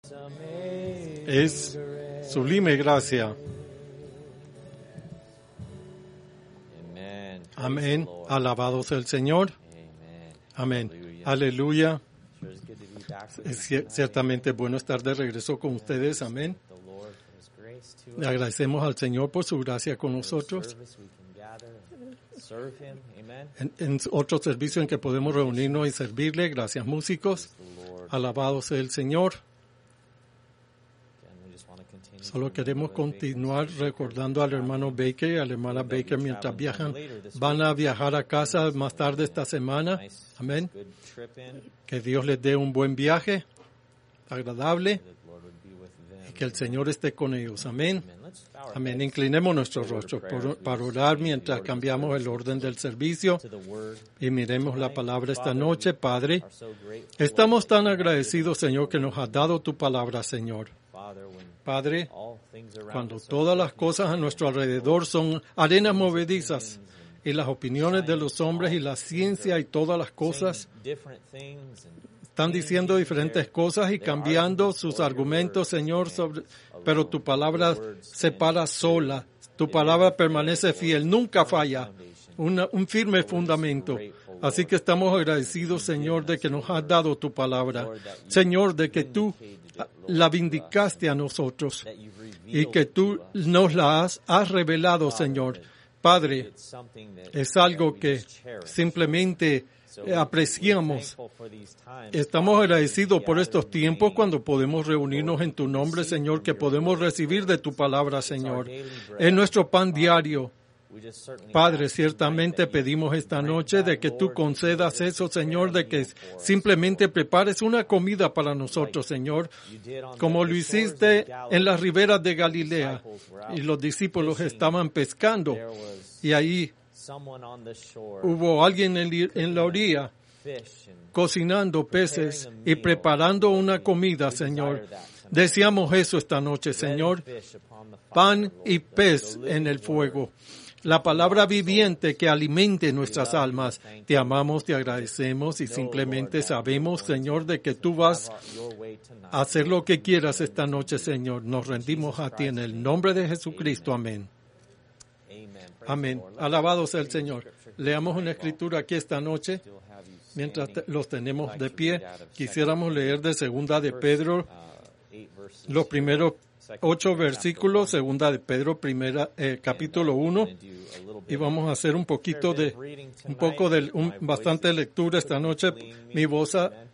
Es sublime gracia. Amén. Alabado sea el Señor. Amén. Aleluya. Es ciertamente bueno estar de regreso con ustedes. Amén. Le agradecemos al Señor por su gracia con nosotros. En otro servicio en que podemos reunirnos y servirle. Gracias, músicos. Alabado sea el Señor. Solo queremos continuar recordando al hermano Baker y a la hermana Baker mientras viajan. Van a viajar a casa más tarde esta semana. Amén. Que Dios les dé un buen viaje, agradable, y que el Señor esté con ellos. Amén. Amén. Inclinemos nuestros rostros para orar mientras cambiamos el orden del servicio y miremos la palabra esta noche. Padre, estamos tan agradecidos, Señor, que nos has dado tu palabra, Señor. Padre, cuando todas las cosas a nuestro alrededor son arenas movedizas y las opiniones de los hombres y la ciencia y todas las cosas están diciendo diferentes cosas y cambiando sus argumentos, Señor, pero tu palabra se para sola. Tu palabra permanece fiel, nunca falla, un firme fundamento. Así que estamos agradecidos, Señor, de que nos has dado tu palabra. Señor, de que tú la vindicaste a nosotros y que tú nos la has revelado, Señor. Padre, es algo que simplemente apreciamos. Estamos agradecidos por estos tiempos cuando podemos reunirnos en tu nombre, Señor, que podemos recibir de tu palabra, Señor. Es nuestro pan diario. Padre, ciertamente pedimos esta noche de que tú concedas eso, Señor, de que simplemente prepares una comida para nosotros, Señor, como lo hiciste en las riberas de Galilea. Y los discípulos estaban pescando y ahí hubo alguien en la orilla cocinando peces y preparando una comida, Señor. Deseamos eso esta noche, Señor. Pan y pez en el fuego. La palabra viviente que alimente nuestras almas. Te amamos, te agradecemos y simplemente sabemos, Señor, de que tú vas a hacer lo que quieras esta noche, Señor. Nos rendimos a ti en el nombre de Jesucristo. Amén. Amén. Alabado sea el Señor. Leamos una escritura aquí esta noche. Mientras los tenemos de pie, quisiéramos leer de Segunda de Pedro, los primeros 8 versículos, Segunda de Pedro, capítulo 1, y vamos a hacer bastante lectura esta noche. Mi voz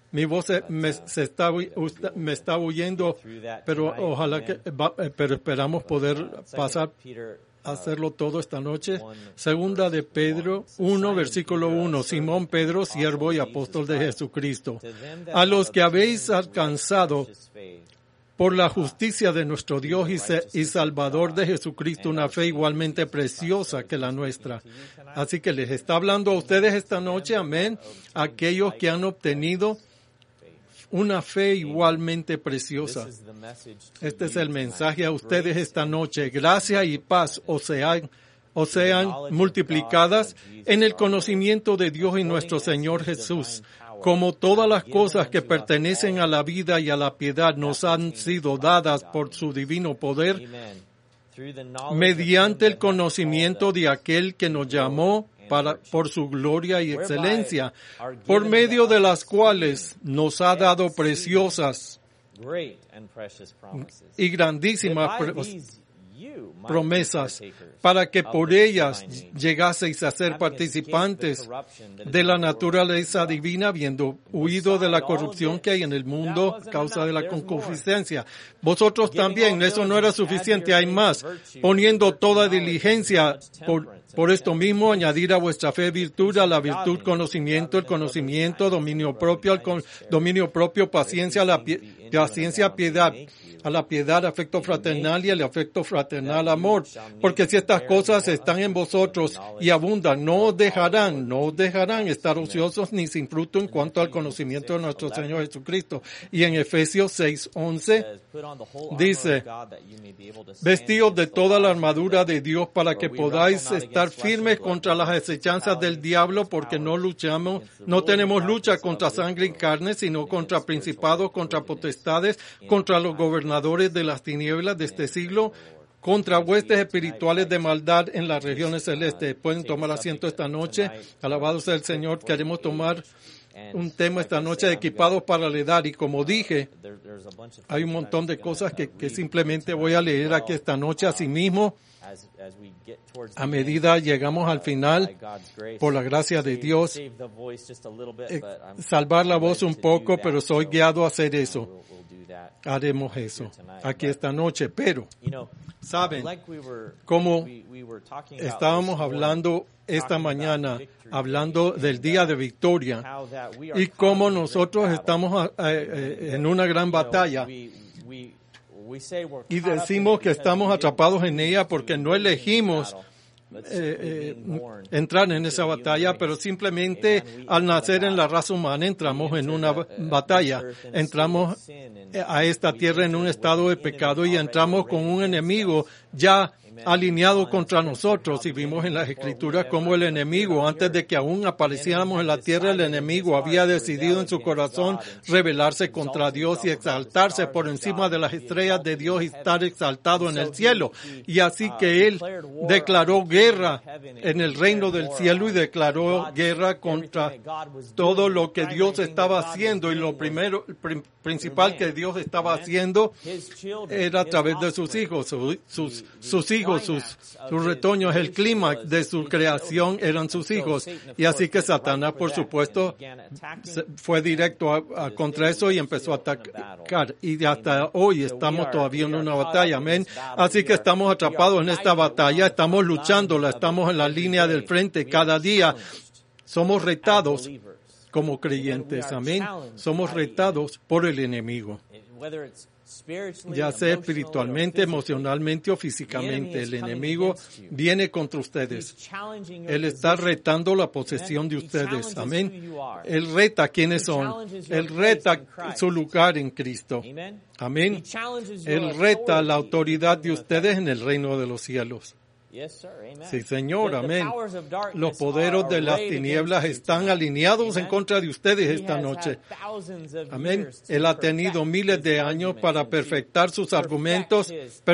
me está huyendo, pero pero esperamos poder pasar a hacerlo todo esta noche. Segunda de Pedro 1, versículo 1. Simón Pedro, siervo y apóstol de Jesucristo, a los que habéis alcanzado por la justicia de nuestro Dios y Salvador de Jesucristo, una fe igualmente preciosa que la nuestra. Así que les está hablando a ustedes esta noche, amén, aquellos que han obtenido una fe igualmente preciosa. Este es el mensaje a ustedes esta noche. Gracia y paz os sean multiplicadas en el conocimiento de Dios y nuestro Señor Jesús. Como todas las cosas que pertenecen a la vida y a la piedad nos han sido dadas por su divino poder, mediante el conocimiento de aquel que nos llamó por su gloria y excelencia, por medio de las cuales nos ha dado preciosas y grandísimas promesas, para que por ellas llegaseis a ser participantes de la naturaleza divina, habiendo huido de la corrupción que hay en el mundo a causa de la concupiscencia. Vosotros también, eso no era suficiente, hay más, poniendo toda diligencia por esto mismo, añadir a vuestra fe virtud, a la virtud conocimiento, el conocimiento dominio propio, paciencia, la paciencia piedad, a la piedad afecto fraternal y al afecto fraternal amor. Porque si estas cosas están en vosotros y abundan, no os dejarán estar ociosos ni sin fruto en cuanto al conocimiento de nuestro Señor Jesucristo. Y en Efesios 6:11 dice, vestíos de toda la armadura de Dios para que podáis estar estar firmes contra las acechanzas del diablo, porque no tenemos lucha contra sangre y carne, sino contra principados, contra potestades, contra los gobernadores de las tinieblas de este siglo, contra huestes espirituales de maldad en las regiones celestes. Pueden tomar asiento esta noche. Alabado sea el Señor. Queremos tomar un tema esta noche, equipados para la edad, y como dije, hay un montón de cosas que simplemente voy a leer aquí esta noche. Asimismo, a medida llegamos al final, por la gracia de Dios, salvar la voz un poco, pero soy guiado a hacer eso. Haremos eso aquí esta noche, pero saben, como estábamos hablando esta mañana, hablando del día de victoria, y como nosotros estamos en una gran batalla, y decimos que estamos atrapados en ella porque no elegimos entrar en esa batalla, pero simplemente al nacer en la raza humana entramos en una batalla. Entramos a esta tierra en un estado de pecado y entramos con un enemigo ya alineado contra nosotros, y vimos en las Escrituras cómo el enemigo, antes de que aún apareciéramos en la tierra, el enemigo había decidido en su corazón rebelarse contra Dios y exaltarse por encima de las estrellas de Dios y estar exaltado en el cielo. Y así que él declaró guerra en el reino del cielo y declaró guerra contra todo lo que Dios estaba haciendo, y lo principal que Dios estaba haciendo era a través de sus hijos, sus hijos, sus retoños. El clímax de su creación eran sus hijos, y así que Satanás, por supuesto, fue directo contra eso y empezó a atacar, y hasta hoy estamos todavía en una batalla, amén. Así que estamos atrapados en esta batalla, estamos luchándola, estamos en la línea del frente cada día. Somos retados como creyentes, amén. Somos retados por el enemigo, ya sea espiritualmente, emocionalmente o físicamente. El enemigo viene contra ustedes. Él está retando la posesión de ustedes. Amén. Él reta quiénes son. Él reta su lugar en Cristo. Amén. Él reta la autoridad de ustedes en el reino de los cielos. Sí, Señor, amén. Los poderes de las tinieblas están alineados en contra de ustedes esta noche. Amén. Él ha tenido miles de años para perfeccionar sus argumentos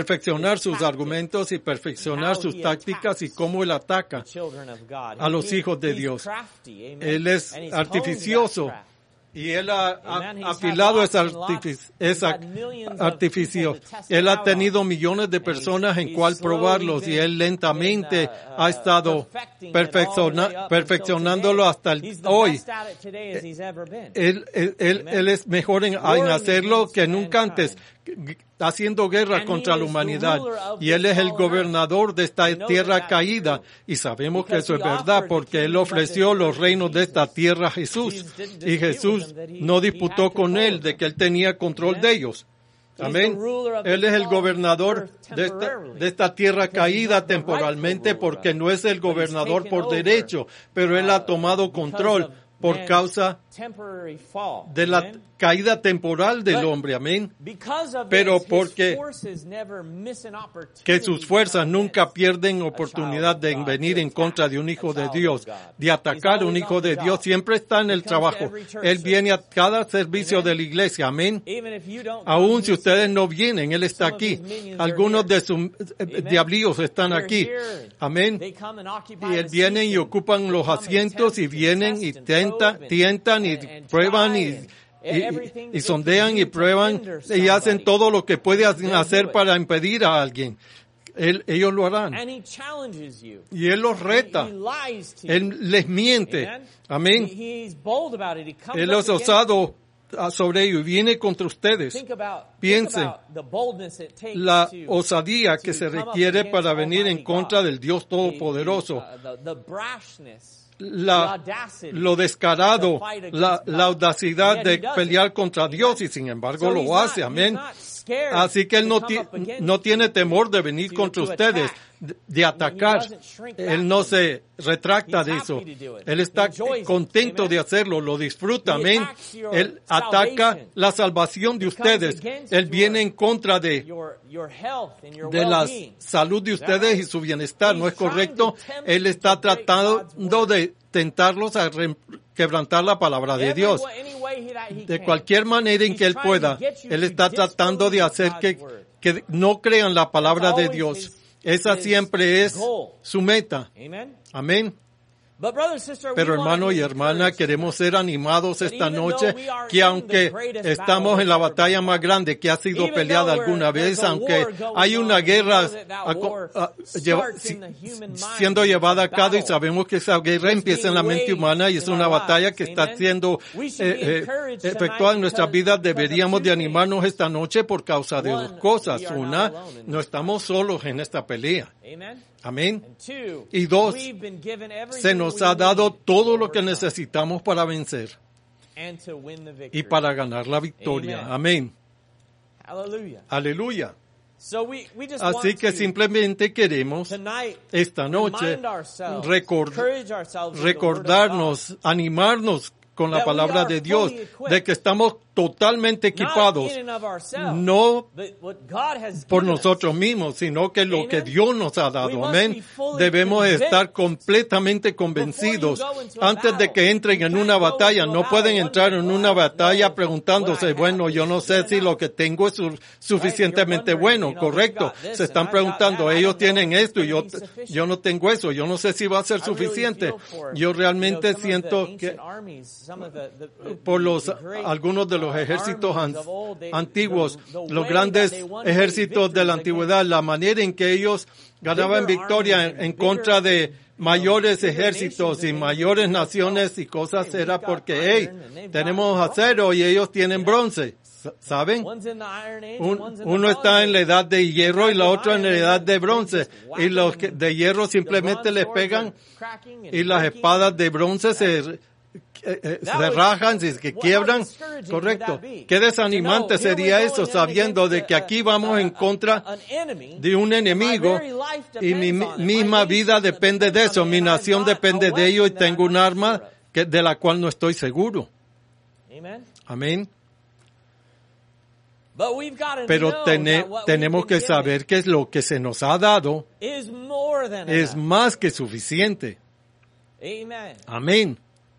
y perfeccionar sus tácticas y cómo él ataca a los hijos de Dios. Él es artificioso. Y él ha afilado ese artificio. Él ha tenido millones de personas en cual probarlos, y él lentamente ha estado perfeccionándolo hasta hoy. Él es mejor en hacerlo que nunca antes, haciendo guerra contra la humanidad. Y él es el gobernador de esta tierra caída. Y sabemos que eso es verdad porque él ofreció los reinos de esta tierra a Jesús. Y Jesús no disputó con él de que él tenía control de ellos. Amén. Él es el gobernador de esta tierra caída temporalmente, porque no es el gobernador por derecho, pero él ha tomado control por causa de la caída temporal del hombre, amén. Pero porque que sus fuerzas nunca pierden oportunidad de venir en contra de un hijo de Dios, de atacar a un hijo de Dios, siempre está en el trabajo. Él viene a cada servicio de la iglesia, amén. Aún si ustedes no vienen, él está aquí. Algunos de sus diablillos están aquí, amén. Y él viene y ocupan los asientos, y vienen y tientan y prueban y sondean y prueban y hacen todo lo que pueden hacer para impedir a alguien. Ellos lo harán. Y él los reta. Él les miente. Amén. Él es osado sobre ello y viene contra ustedes. Piensen la osadía que se requiere para venir en contra del Dios Todopoderoso. Lo descarado, la audacidad de pelear contra Dios, y sin embargo lo hace, amén. Así que Él no tiene temor de venir contra ustedes, de atacar. Él no se retracta de eso. Él está contento de hacerlo, lo disfruta, amén. Él ataca la salvación de ustedes. Él viene en contra de la salud de ustedes y su bienestar. ¿No es correcto? Él está tratando de tentarlos a quebrantar la palabra de Dios. De cualquier manera en que Él pueda, Él está tratando de hacer que no crean la palabra de Dios. Esa siempre es su meta. Amén. Pero hermano y hermana, queremos ser animados esta noche, que aunque estamos en la batalla más grande que ha sido peleada alguna vez, aunque hay una guerra siendo llevada a cabo y sabemos que esa guerra empieza en la mente humana y es una batalla que está siendo efectuada en nuestras vidas, deberíamos de animarnos esta noche por causa de dos cosas. Una, no estamos solos en esta pelea. Amén. Y dos, se nos ha dado todo lo que necesitamos para vencer y para ganar la victoria. Amén. Aleluya. Así que simplemente queremos esta noche recordarnos, animarnos con la palabra de Dios, de que estamos totalmente equipados, no por nosotros mismos, sino que lo que Dios nos ha dado. Amén. Debemos estar completamente convencidos antes de que entren en una batalla. No pueden entrar en una batalla preguntándose, bueno, yo no sé si lo que tengo es suficientemente bueno, correcto. Se están preguntando, ellos tienen esto y yo no tengo eso, yo no sé si va a ser suficiente. Yo realmente siento que por algunos de los ejércitos antiguos, los grandes ejércitos de la antigüedad, la manera en que ellos ganaban victoria en contra de mayores ejércitos y mayores naciones y cosas era porque, tenemos acero y ellos tienen bronce. ¿Saben? Uno está en la edad de hierro y la otra en la edad de bronce. Y los de hierro simplemente les pegan y las espadas de bronce se rajan, se quiebran. Correcto. Qué desanimante sería eso, sabiendo de que aquí vamos en contra de un enemigo y mi misma vida depende de eso, mi nación depende de ello y tengo un arma de la cual no estoy seguro. Amén. Pero tenemos que saber que lo que se nos ha dado es más que suficiente. Amén.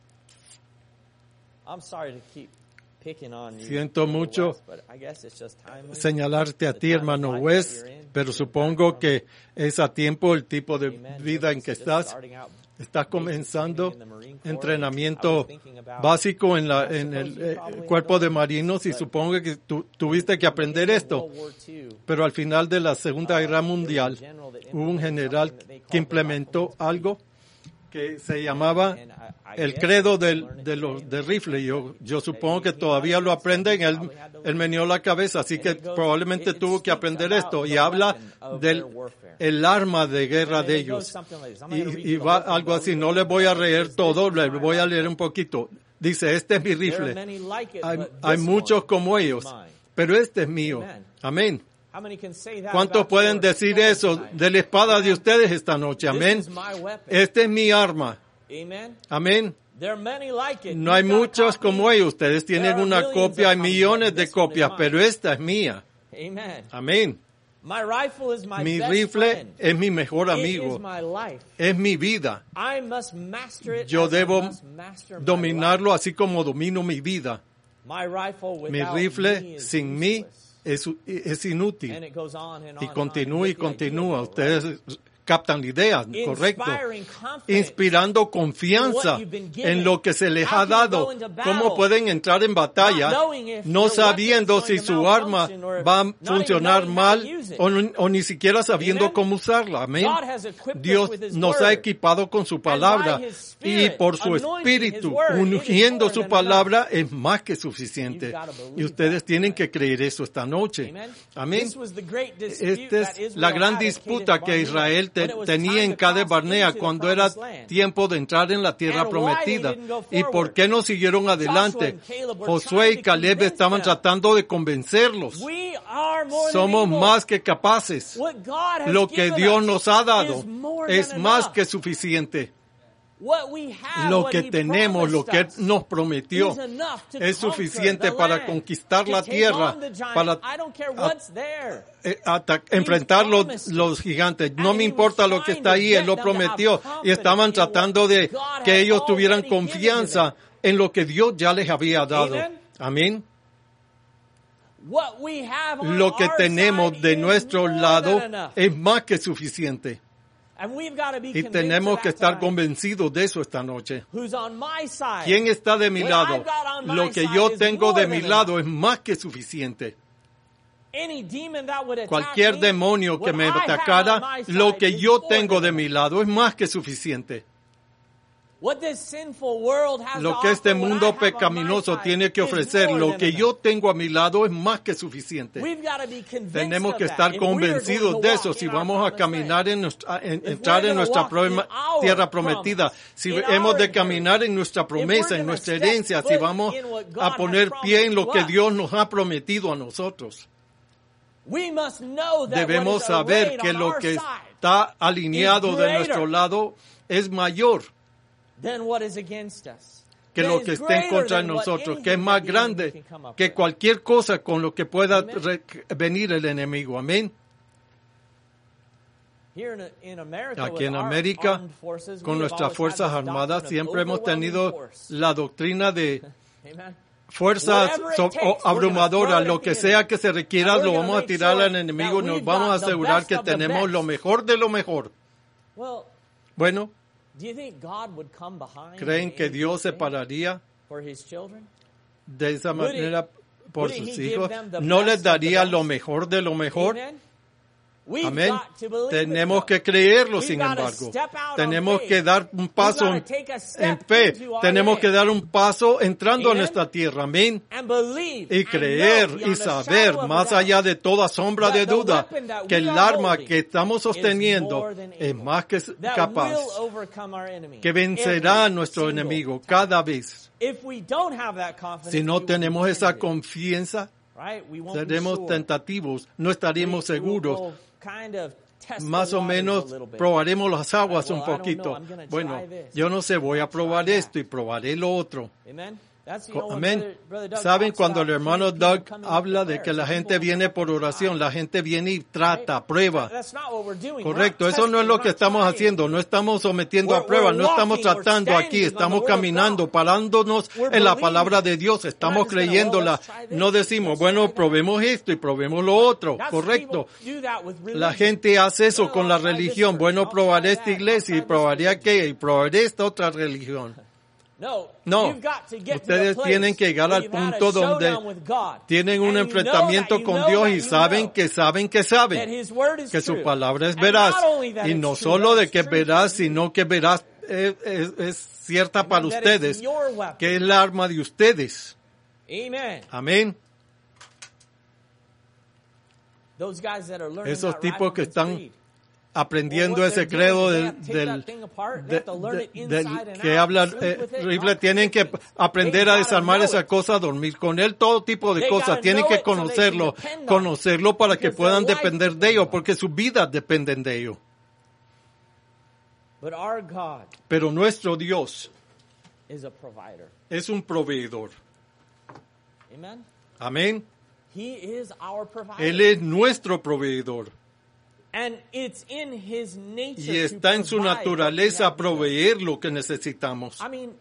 Siento mucho señalarte a ti, hermano West, pero supongo que es a tiempo el tipo de vida en que estás. Estás comenzando entrenamiento básico en el cuerpo de marinos y supongo que tuviste que aprender esto. Pero al final de la Segunda Guerra Mundial hubo un general que implementó algo que se llamaba el credo del rifle. Yo supongo que todavía lo aprenden. Él meneó la cabeza, así que probablemente tuvo que aprender esto. Y habla del el arma de guerra de ellos. Y va algo así. No les voy a leer todo, les voy a leer un poquito. Dice, este es mi rifle. Hay muchos como ellos, pero este es mío. Amén. ¿Cuántos pueden decir eso de la espada de ustedes esta noche? Amén. Este es mi arma. Amén. No hay muchos como ellos. Ustedes tienen una copia, hay millones de copias, pero esta es mía. Amén. Mi rifle es mi mejor amigo. Es mi vida. Yo debo dominarlo así como domino mi vida. Mi rifle sin mí es inútil. Y continúa. Ustedes captan la idea, correcto. Inspirando confianza en lo que se les ha dado. ¿Cómo pueden entrar en batalla no sabiendo si su arma va a funcionar mal o ni siquiera sabiendo cómo usarla? Amén. Dios nos ha equipado con su palabra y por su espíritu, ungiendo su palabra, es más que suficiente. Y ustedes tienen que creer eso esta noche. Amén. Esta es la gran disputa que Israel tenía en Cades Barnea cuando era tiempo de entrar en la tierra prometida. ¿Y por qué no siguieron adelante? Josué y Caleb estaban tratando de convencerlos. Somos más que capaces. Lo que Dios nos ha dado es más que suficiente. Lo que tenemos, lo que Él nos prometió, es suficiente para conquistar la tierra, para enfrentar los gigantes. No me importa lo que está ahí, Él lo prometió. Y estaban tratando de que ellos tuvieran confianza en lo que Dios ya les había dado. Amén. Lo que tenemos de nuestro lado es más que suficiente. Y tenemos que estar convencidos de eso esta noche. ¿Quién está de mi lado? Lo que yo tengo de mi lado es más que suficiente. Cualquier demonio que me atacara, lo que yo tengo de mi lado es más que suficiente. Lo que este mundo pecaminoso tiene que ofrecer, lo que yo tengo a mi lado es más que suficiente. Tenemos que estar convencidos de eso si vamos a caminar entrar en nuestra tierra prometida, si hemos de caminar en nuestra promesa, en nuestra herencia, si vamos a poner pie en lo que Dios nos ha prometido a nosotros. Debemos saber que lo que está alineado de nuestro lado es mayor que lo que esté en contra de nosotros, que es más grande que cualquier cosa con lo que pueda venir el enemigo. Amén. Aquí en América, con nuestras Fuerzas Armadas, siempre hemos tenido la doctrina de fuerzas abrumadoras. Lo que sea que se requiera, lo vamos a tirar al enemigo y nos vamos a asegurar que tenemos lo mejor de lo mejor. Bueno, ¿creen que Dios se pararía de esa manera por sus hijos? ¿No les daría lo mejor de lo mejor? Amén. Tenemos que creerlo, sin embargo. Tenemos que dar un paso en fe. Tenemos que dar un paso entrando a nuestra tierra. Amén. Y creer y saber, más allá de toda sombra de duda, que el arma que estamos sosteniendo es más que capaz, que vencerá a nuestro enemigo cada vez. Si no tenemos esa confianza, seremos tentativos, no estaremos seguros. Más o menos probaremos las aguas un poquito. Bueno, yo no sé, voy a probar esto y probaré lo otro. Amén. ¿Saben cuando el hermano Doug habla de que la gente viene por oración? La gente viene y trata, prueba. Correcto, eso no es lo que estamos haciendo. No estamos sometiendo a prueba, no estamos tratando aquí. Estamos caminando, parándonos en la palabra de Dios. Estamos creyéndola. No decimos, bueno, probemos esto y probemos lo otro. Correcto. La gente hace eso con la religión. Bueno, probaré esta iglesia y probaré aquella y probaré esta otra religión. No, ustedes tienen que llegar al punto donde tienen un enfrentamiento con Dios y saben que su palabra es veraz. Y no solo de que es veraz, sino que veraz es cierta para ustedes, que es la arma de ustedes. Amén. Esos tipos que están aprendiendo ese credo que habla Rifle, tienen que aprender a desarmar esas cosas, dormir con él, todo tipo de cosas. Tienen que conocerlo para que puedan depender de ello, porque sus vidas dependen de ello. Pero nuestro Dios es un proveedor. Amén. Él es nuestro proveedor. Y está en su naturaleza proveer lo que necesitamos.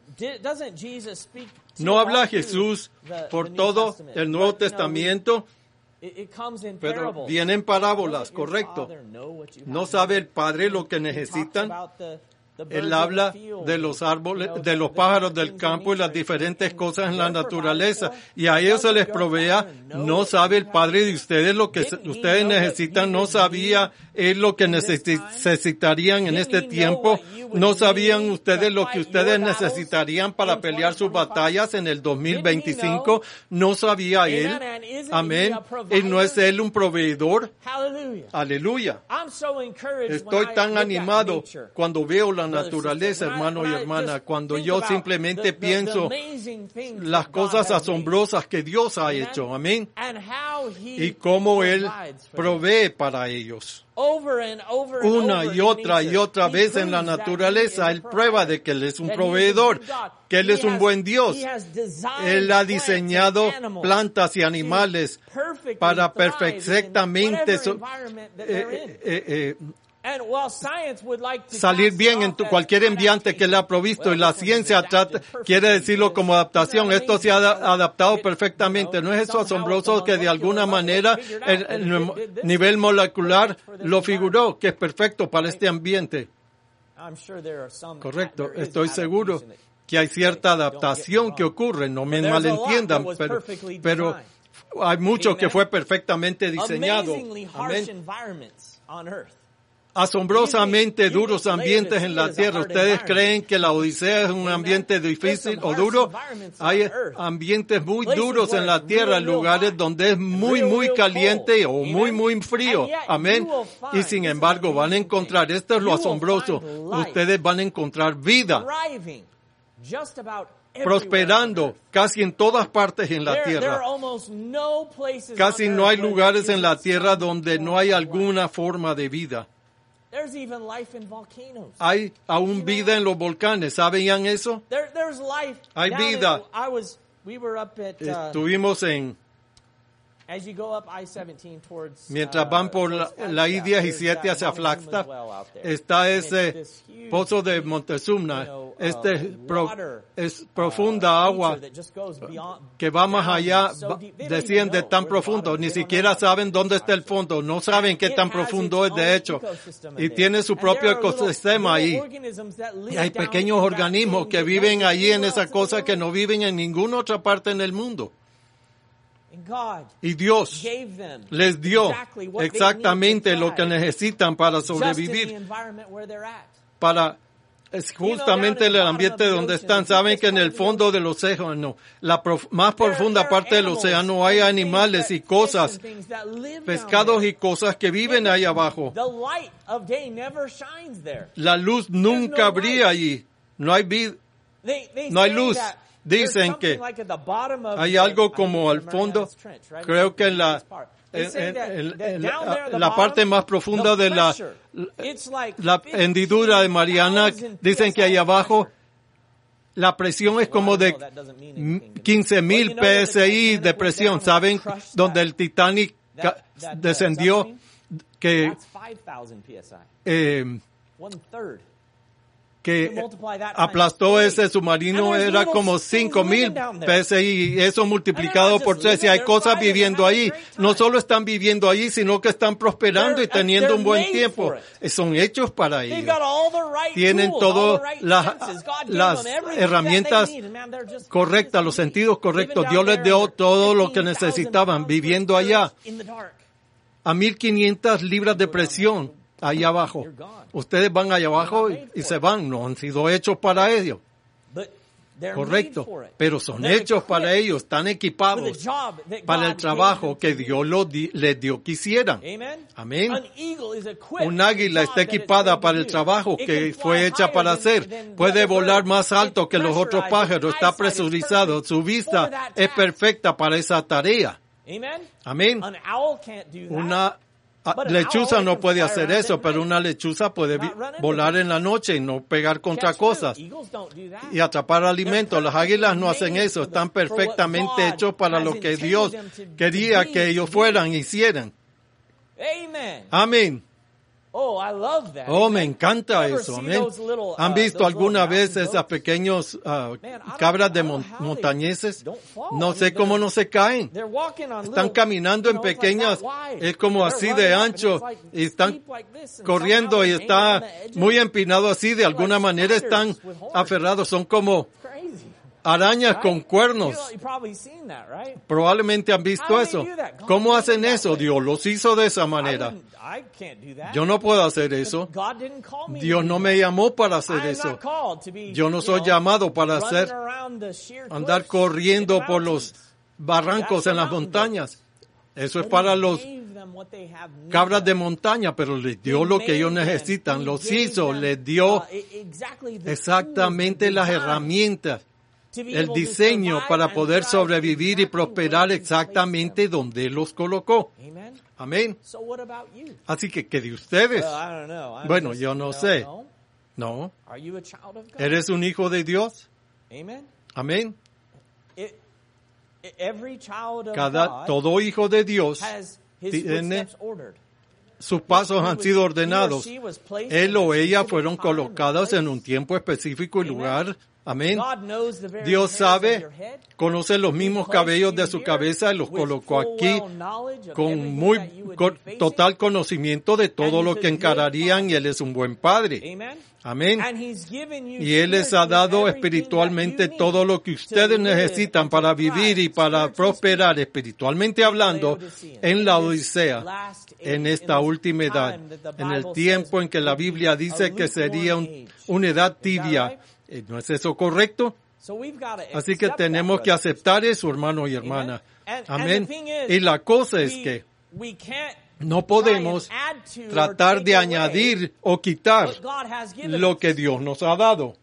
¿No habla Jesús por todo el Nuevo Testamento? Pero vienen parábolas, correcto. ¿No sabe el Padre lo que necesitan? Él habla de los árboles, de los pájaros del campo y las diferentes cosas en la naturaleza. Y a ellos se les provea. No sabe el Padre de ustedes lo que ustedes necesitan. No sabía Él lo que necesitarían en este tiempo. No sabían ustedes lo que ustedes necesitarían para pelear sus batallas en el 2025. No sabía Él. Amén. ¿Y no es Él un proveedor? Aleluya. Estoy tan animado cuando veo la naturaleza, hermano y hermana, cuando yo simplemente pienso las cosas asombrosas que Dios ha hecho. Amén. Y cómo Él provee para ellos. Una y otra vez en la naturaleza, Él prueba de que Él es un proveedor, que Él es un buen Dios. Él ha diseñado plantas y animales para perfectamente salir bien en cualquier ambiente que Él ha provisto, y la ciencia quiere decirlo como adaptación. Esto se ha adaptado perfectamente. ¿No es eso asombroso que de alguna manera el nivel molecular lo figuró, que es perfecto para este ambiente? Correcto. Estoy seguro que hay cierta adaptación que ocurre. No me malentiendan, pero hay mucho que fue perfectamente diseñado. Amén. Asombrosamente duros ambientes en la tierra. ¿Ustedes creen que la Odisea es un ambiente difícil o duro? Hay ambientes muy duros en la tierra, lugares donde es muy caliente o muy frío. Amén. Y sin embargo van a encontrar, esto es lo asombroso, ustedes van a encontrar vida prosperando casi en todas partes en la tierra. Casi no hay lugares en la tierra donde no hay alguna forma de vida. Hay aún vida en los volcanes. ¿Sabían eso? Hay vida. Estuvimos mientras van por la I-17 hacia Flagstaff, está ese pozo de Montezuma. Es profunda agua que va más allá, desciende tan profundo. Ni siquiera saben dónde está el fondo. No saben qué tan profundo es, de hecho. Y tiene su propio ecosistema ahí. Y hay pequeños organismos que viven allí en esa cosa que no viven en ninguna otra parte en el mundo. Y Dios les dio exactamente lo que necesitan para sobrevivir. Es justamente el ambiente donde están. Saben que en el fondo del océano, la más profunda parte del océano, hay animales y cosas, pescados y cosas que viven ahí abajo. La luz nunca brilla allí. No hay luz. Dicen que hay algo como al fondo, creo que en la parte más profunda de la hendidura de Mariana, dicen que ahí abajo la presión es como de 15,000 PSI de presión. ¿Saben? Donde el Titanic descendió, que aplastó ese submarino, era como 5,000 PSI, eso multiplicado por 3, y hay cosas viviendo ahí. No solo están viviendo allí, sino que están prosperando y teniendo un buen tiempo. Son hechos para ello. Tienen todas las herramientas correctas, los sentidos correctos. Dios les dio todo lo que necesitaban, viviendo allá a 1,500 libras de presión. Ahí abajo. Ustedes van allá abajo y se van. No han sido hechos para ello. Correcto. Pero son hechos para ellos. Están equipados para el trabajo que Dios les dio que hicieran. Amén. Un águila está equipada para el trabajo que fue hecha para hacer. Puede volar más alto que los otros pájaros. Está presurizado. Su vista es perfecta para esa tarea. Amén. Una lechuza no puede hacer eso, pero una lechuza puede volar en la noche y no pegar contra cosas y atrapar alimentos. Las águilas no hacen eso, están perfectamente hechos para lo que Dios quería que ellos fueran, hicieran. Amén. Oh, me encanta eso, amén. ¿Han visto alguna vez esas pequeños cabras de montañeses? No sé cómo no se caen. Están caminando en pequeñas, es como así de ancho, y están corriendo y está muy empinado así, de alguna manera están aferrados, son como arañas con cuernos. Probablemente han visto eso. ¿Cómo hacen eso? Dios los hizo de esa manera. Yo no puedo hacer eso. Dios no me llamó para hacer eso. Yo no soy llamado para andar corriendo por los barrancos en las montañas. Eso es para los cabras de montaña, pero les dio lo que ellos necesitan. Los hizo, les dio exactamente las herramientas, el diseño para poder sobrevivir y prosperar exactamente donde los colocó. Amén. Así que, ¿qué de ustedes? Bueno, yo no sé. No. ¿Eres un hijo de Dios? Amén. Todo hijo de Dios tiene sus pasos han sido ordenados. Él o ella fueron colocados en un tiempo específico y lugar. Amén. Dios sabe, conoce los mismos cabellos de su cabeza y los colocó aquí con total conocimiento de todo lo que encararían, y Él es un buen Padre. Amén. Y Él les ha dado espiritualmente todo lo que ustedes necesitan para vivir y para prosperar espiritualmente hablando en la Odisea, en esta última edad, en el tiempo en que la Biblia dice que sería una edad tibia. ¿No es eso correcto? Así que tenemos que aceptar eso, hermano y hermana. Amén. Y la cosa es que no podemos tratar de añadir o quitar lo que Dios nos ha dado.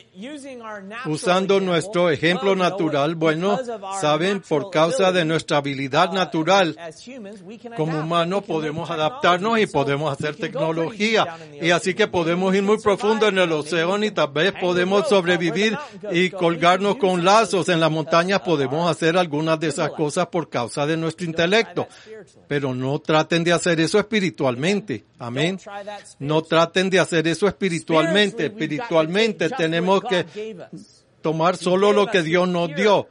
Usando nuestro ejemplo natural, bueno, saben, por causa de nuestra habilidad natural, como humanos podemos adaptarnos y podemos hacer tecnología. Y así que podemos ir muy profundo en el océano y tal vez podemos sobrevivir y colgarnos con lazos en las montañas. Podemos hacer algunas de esas cosas por causa de nuestro intelecto. Pero no traten de hacer eso espiritualmente. Amén. No traten de hacer eso espiritualmente. Espiritualmente tenemos que tomar solo lo que Dios nos dio.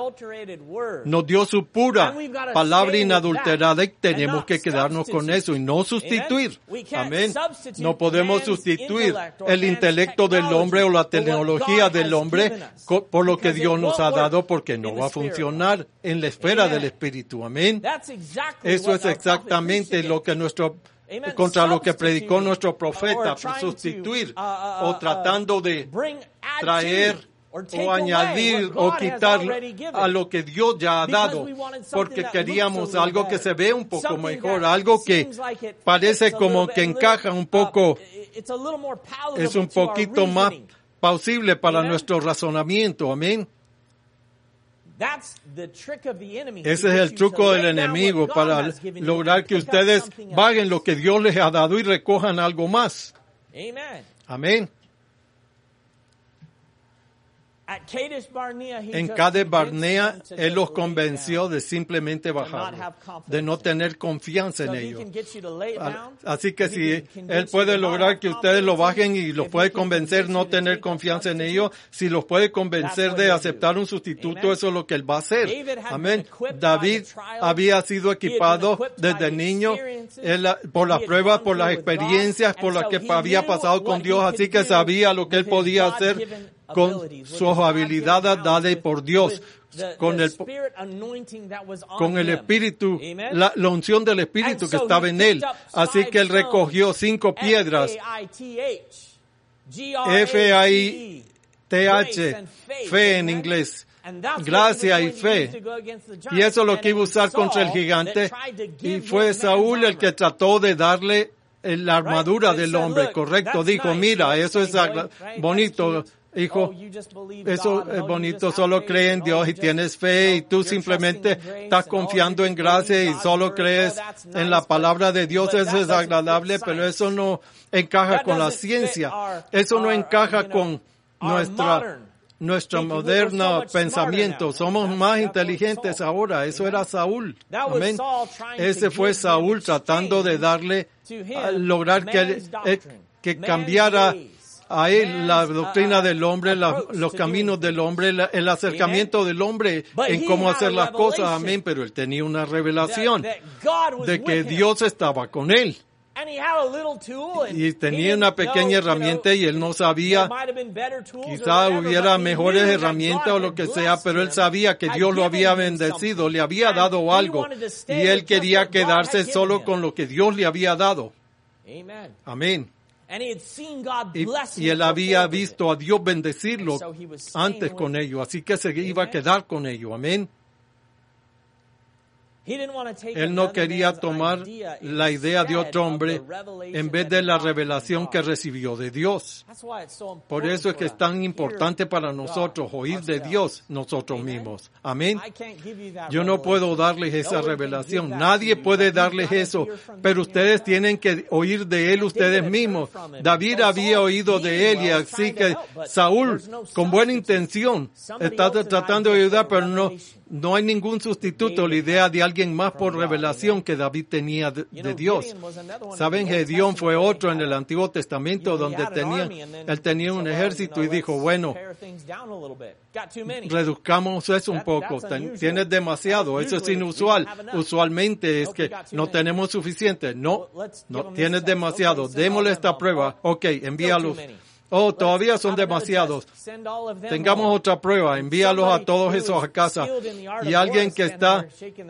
Nos dio su pura palabra inadulterada y tenemos que quedarnos con eso y no sustituir. Amén. No podemos sustituir el intelecto del hombre o la tecnología del hombre por lo que Dios nos ha dado, porque no va a funcionar en la esfera del Espíritu. Amén. Eso es exactamente lo que contra lo que predicó nuestro profeta, sustituir o tratando de traer o añadir o quitar a lo que Dios ya ha dado, porque queríamos algo que se ve un poco mejor, algo que parece como que encaja un poco, es un poquito más plausible para nuestro razonamiento. Amén. Ese es el truco del enemigo para lograr que ustedes paguen lo que Dios les ha dado y recojan algo más. Amén. En Cades Barnea, Él los convenció de simplemente bajarlo, de no tener confianza en ellos. Así que si Él puede lograr que ustedes lo bajen y los puede convencer no tener confianza en ellos, si los puede convencer de aceptar un sustituto, eso es lo que Él va a hacer. Amén. David había sido equipado desde niño por las pruebas, por las experiencias, por las que había pasado con Dios, así que sabía lo que Él podía hacer con sus habilidades dadas por Dios, con el Espíritu, la unción del Espíritu que estaba en Él. Así que Él recogió 5 piedras, F-A-I-T-H, fe en inglés, gracia y fe. Y eso es lo que iba a usar contra el gigante. Y fue Saúl el que trató de darle la armadura del hombre, correcto. Dijo, mira, eso es bonito. Hijo, eso es bonito, solo cree en Dios y tienes fe y tú simplemente estás confiando en gracia y solo crees en la palabra de Dios. Eso es agradable, pero eso no encaja con la ciencia. Eso no encaja con nuestro moderno pensamiento. Somos más inteligentes ahora. Eso era Saúl. Amén. Ese fue Saúl tratando de darle, lograr que cambiara a él la doctrina del hombre, los caminos del hombre, el acercamiento del hombre en cómo hacer las cosas. Amén. Pero él tenía una revelación de que Dios estaba con él. Y tenía una pequeña herramienta y él no sabía, quizá hubiera mejores herramientas o lo que sea, pero él sabía que Dios lo había bendecido, le había dado algo y él quería quedarse solo con lo que Dios le había dado. Amén. Y él había visto a Dios bendecirlo antes con ello, así que se iba a quedar con ello. Amén. Él no quería tomar la idea de otro hombre en vez de la revelación que recibió de Dios. Por eso es que es tan importante para nosotros oír de Dios nosotros mismos. Amén. Yo no puedo darles esa revelación. Nadie puede darles eso, pero ustedes tienen que oír de él ustedes mismos. David había oído de él y así que Saúl, con buena intención, está tratando de ayudar, pero no hay ningún sustituto. La idea de alguien más por revelación que David tenía de Dios. Saben, Gedeón fue otro en el Antiguo Testamento donde él tenía un ejército y dijo, bueno, reduzcamos eso un poco. Tienes demasiado. Eso es inusual. Usualmente es que no tenemos suficiente. No tienes demasiado. Démosle esta prueba. Ok, envíalos. Oh, todavía son demasiados. Tengamos otra prueba. Envíalos a todos esos a casa. Y alguien que está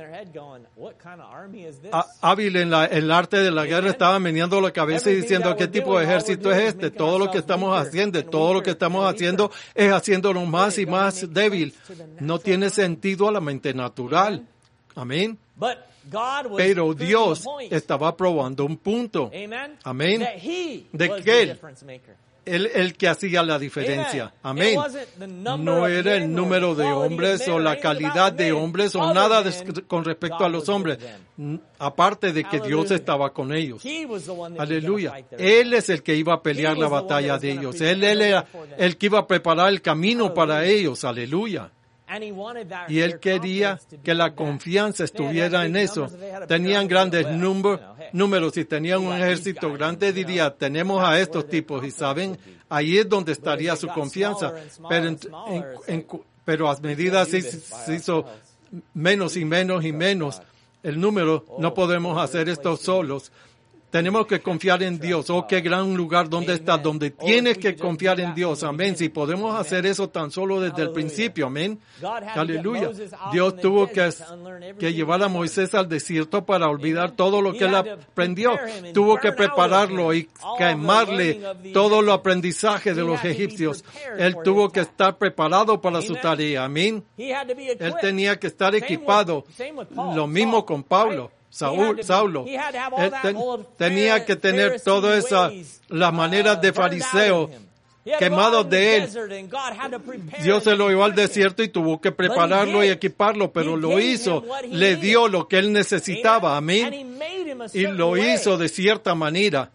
hábil en el arte de la guerra estaba meneando la cabeza y diciendo, ¿qué tipo de ejército es este? Todo lo que estamos haciendo es haciéndonos más y más débil. No tiene sentido a la mente natural. Amén. Pero Dios estaba probando un punto. Amén. De que Él el que hacía la diferencia. Amén. No era el número de hombres o la calidad de hombres o nada con respecto a los hombres. Aparte de que Dios estaba con ellos. Aleluya. Él es el que iba a pelear la batalla de ellos. Él era el que iba a preparar el camino para ellos. Aleluya. Y él quería que la confianza estuviera en eso. Tenían grandes números y tenían un ejército grande, diría, tenemos a estos tipos y saben, ahí es donde estaría su confianza. Pero a medida se hizo menos y menos y menos el número, no podemos hacer esto solos. Tenemos que confiar en Dios. Oh, qué gran lugar donde está, donde tienes que confiar en Dios. Amén. Si podemos hacer eso tan solo desde el principio. Amén. Aleluya. Dios tuvo que llevar a Moisés al desierto para olvidar todo lo que él aprendió. Tuvo que prepararlo y quemarle todo el aprendizaje de los egipcios. Él tuvo que estar preparado para su tarea. Amén. Él tenía que estar equipado. Lo mismo con Pablo. Saulo, él tenía que tener todas las maneras de fariseo quemados de él. Dios se lo llevó al desierto y tuvo que prepararlo y equiparlo, pero lo hizo, le dio lo que él necesitaba, amén, y lo hizo de cierta manera.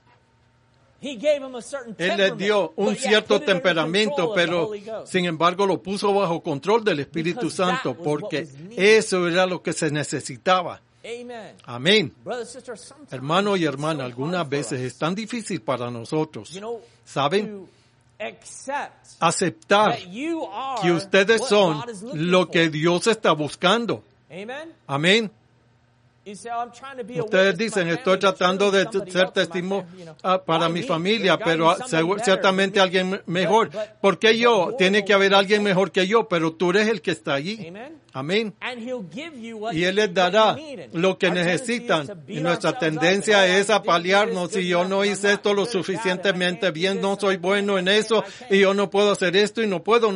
Él le dio un cierto temperamento, pero sin embargo lo puso bajo control del Espíritu Santo, porque eso era lo que se necesitaba. Amén. Hermano y hermana, algunas veces es tan difícil para nosotros, ¿saben? Aceptar que ustedes son lo que Dios está buscando. Amén. Ustedes dicen, estoy tratando de ser testimonio para mi familia, pero ciertamente alguien mejor. ¿Por qué yo? Tiene que haber alguien mejor que yo, pero tú eres el que está allí. Amén. Y Él les dará lo que necesitan. Y nuestra tendencia es a paliarnos. Si yo no hice esto lo suficientemente bien, no soy bueno en eso, y yo no puedo hacer esto, y no puedo.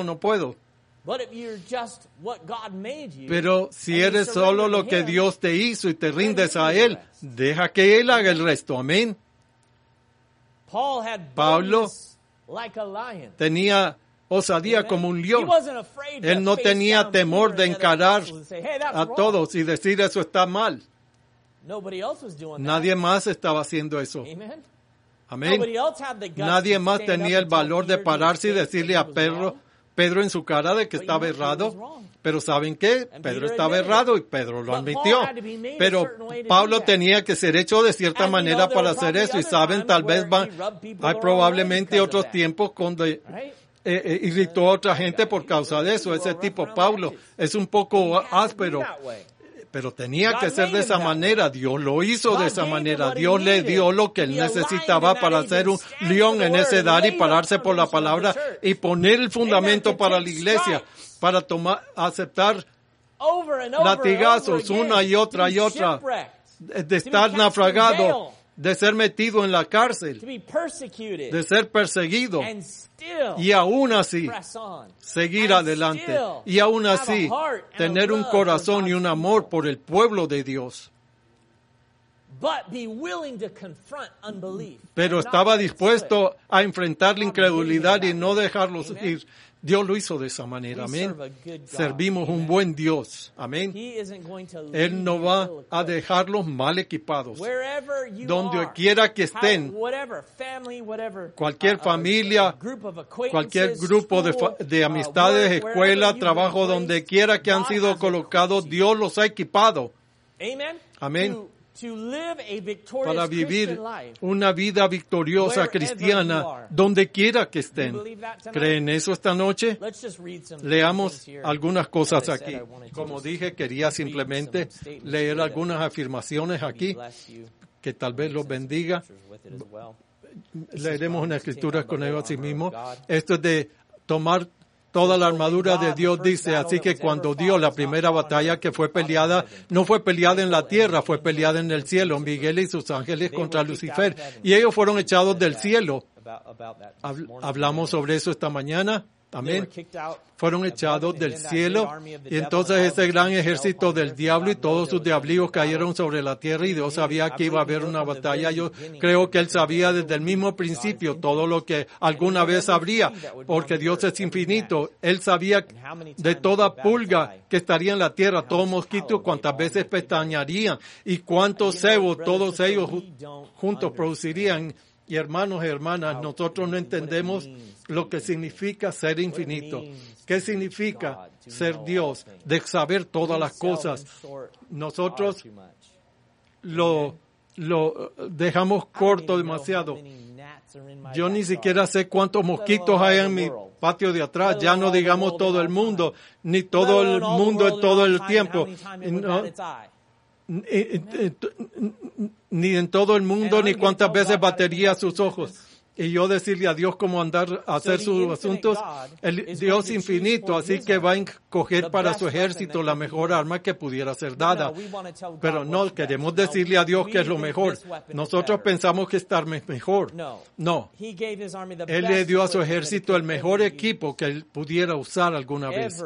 Pero si eres solo lo que Dios te hizo y te rindes a Él, deja que Él haga el resto. Amén. Pablo tenía osadía como un león. Él no tenía temor de encarar a todos y decir eso está mal. Nadie más estaba haciendo eso. Amén. Nadie más tenía el valor de pararse y decirle a Pedro, Pedro en su cara de que estaba errado. Pero ¿saben qué? Pedro estaba errado y Pedro lo admitió. Pero Pablo tenía que ser hecho de cierta manera para hacer eso. Y saben, tal vez hay probablemente otros tiempos donde irritó a otra gente por causa de eso. Ese tipo, Pablo, es un poco áspero. Pero tenía que ser de esa manera. Dios lo hizo de esa manera. Dios le dio lo que él necesitaba para ser un león en esa edad y pararse por la palabra y poner el fundamento para la iglesia, para aceptar latigazos una y otra, de estar naufragado, de ser metido en la cárcel, de ser perseguido, y aún así seguir adelante, y aún así tener un corazón y un amor por el pueblo de Dios. Pero estaba dispuesto a enfrentar la incredulidad y no dejarlos ir. Dios lo hizo de esa manera, amén. Servimos un buen Dios, amén. Él no va a dejarlos mal equipados. Donde quiera que estén, cualquier familia, cualquier grupo de amistades, escuela, trabajo, donde quiera que han sido colocados, Dios los ha equipado. Amén. Para vivir una vida victoriosa cristiana donde quiera que estén. ¿Creen eso esta noche? Leamos algunas cosas aquí. Como dije, quería simplemente leer algunas afirmaciones aquí que tal vez los bendiga. Leeremos una escritura con ellos así mismo. Esto es de tomar toda la armadura de Dios, dice, así que cuando dio la primera batalla que fue peleada, no fue peleada en la tierra, fue peleada en el cielo, Miguel y sus ángeles contra Lucifer, y ellos fueron echados del cielo. Hablamos sobre eso esta mañana. Amén. Fueron echados del cielo y entonces ese gran ejército del diablo y todos sus diablillos cayeron sobre la tierra y Dios sabía que iba a haber una batalla. Yo creo que Él sabía desde el mismo principio todo lo que alguna vez habría, porque Dios es infinito. Él sabía de toda pulga que estaría en la tierra, todo mosquito, cuántas veces pestañarían y cuántos cebos todos ellos juntos producirían. Y hermanos y hermanas, nosotros no entendemos lo que significa ser infinito. ¿Qué significa ser Dios? De saber todas las cosas. Nosotros lo dejamos corto demasiado. Yo ni siquiera sé cuántos mosquitos hay en mi patio de atrás. Ya no digamos todo el mundo, ni todo el mundo en todo el tiempo. Ni en todo el mundo, ni cuántas veces batería sus ojos. Y yo decirle a Dios cómo andar a hacer sus asuntos, el Dios infinito, así que va a escoger para su ejército la mejor arma que pudiera ser dada. Pero no queremos decirle a Dios que es lo mejor. Nosotros pensamos que estar mejor. No. Él le dio a su ejército el mejor equipo que él pudiera usar alguna vez.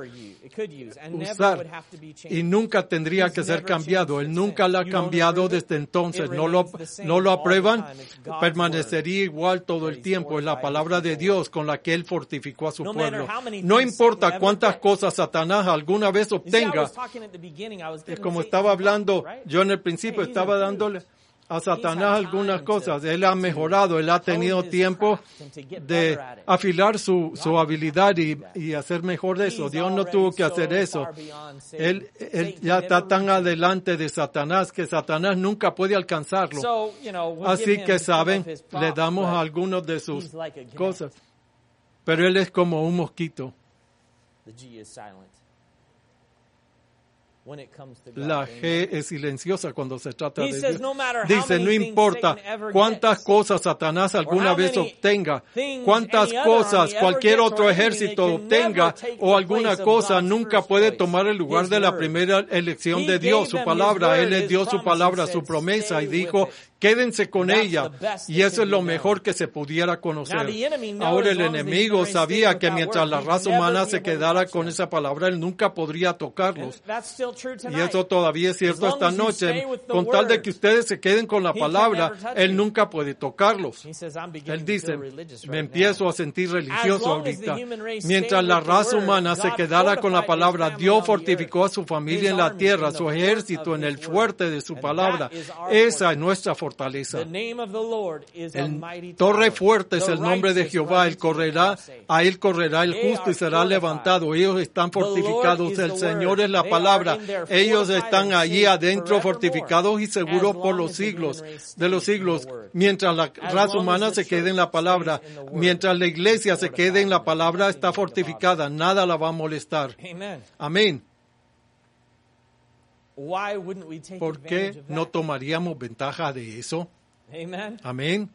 Y nunca tendría que ser cambiado. Él nunca lo ha cambiado desde entonces. No lo aprueban, permanecería igual todo el tiempo. Es la palabra de Dios con la que Él fortificó a su pueblo. No importa cuántas cosas Satanás alguna vez obtenga. Como estaba hablando, yo en el principio estaba dándole a Satanás algunas cosas. Él ha mejorado, él ha tenido tiempo de afilar su habilidad y hacer mejor de eso. Dios no tuvo que hacer eso. Él ya está tan adelante de Satanás que Satanás nunca puede alcanzarlo. Así que saben, le damos algunos de sus cosas. Pero él es como un mosquito. La G es silenciosa cuando se trata de Dios. Dice, no importa cuántas cosas Satanás alguna vez obtenga, cuántas cosas cualquier otro ejército obtenga o alguna cosa, nunca puede tomar el lugar de la primera elección de Dios, su palabra. Él les dio su palabra, su promesa y dijo, quédense con ella. Y eso es lo mejor que se pudiera conocer. Ahora el enemigo sabía que mientras la raza humana se quedara con esa palabra, él nunca podría tocarlos. Y eso todavía es cierto esta noche. Con tal de que ustedes se queden con la palabra, él nunca puede tocarlos. Él dice, me empiezo a sentir religioso ahorita. Mientras la raza humana se quedara con la palabra, Dios fortificó a su familia en la tierra, su ejército en el fuerte de su palabra. Esa es nuestra fortaleza. fortaleza. The name of the Lord is a mighty El torre tower. fuerte es The el nombre de righteous Jehová. run Él into it correrá, and are safe. a él correrá el justo y será levantado. Ellos están fortificados. El Señor es la palabra. Ellos están allí adentro fortificados y seguros por los siglos de los siglos. Mientras la raza humana se quede en la palabra, mientras la iglesia se quede en la palabra, está fortificada. Nada la va a molestar. Amen. Amén. Why wouldn't we take ¿Por advantage qué of no that? tomaríamos ventaja de eso? Amen. Amén.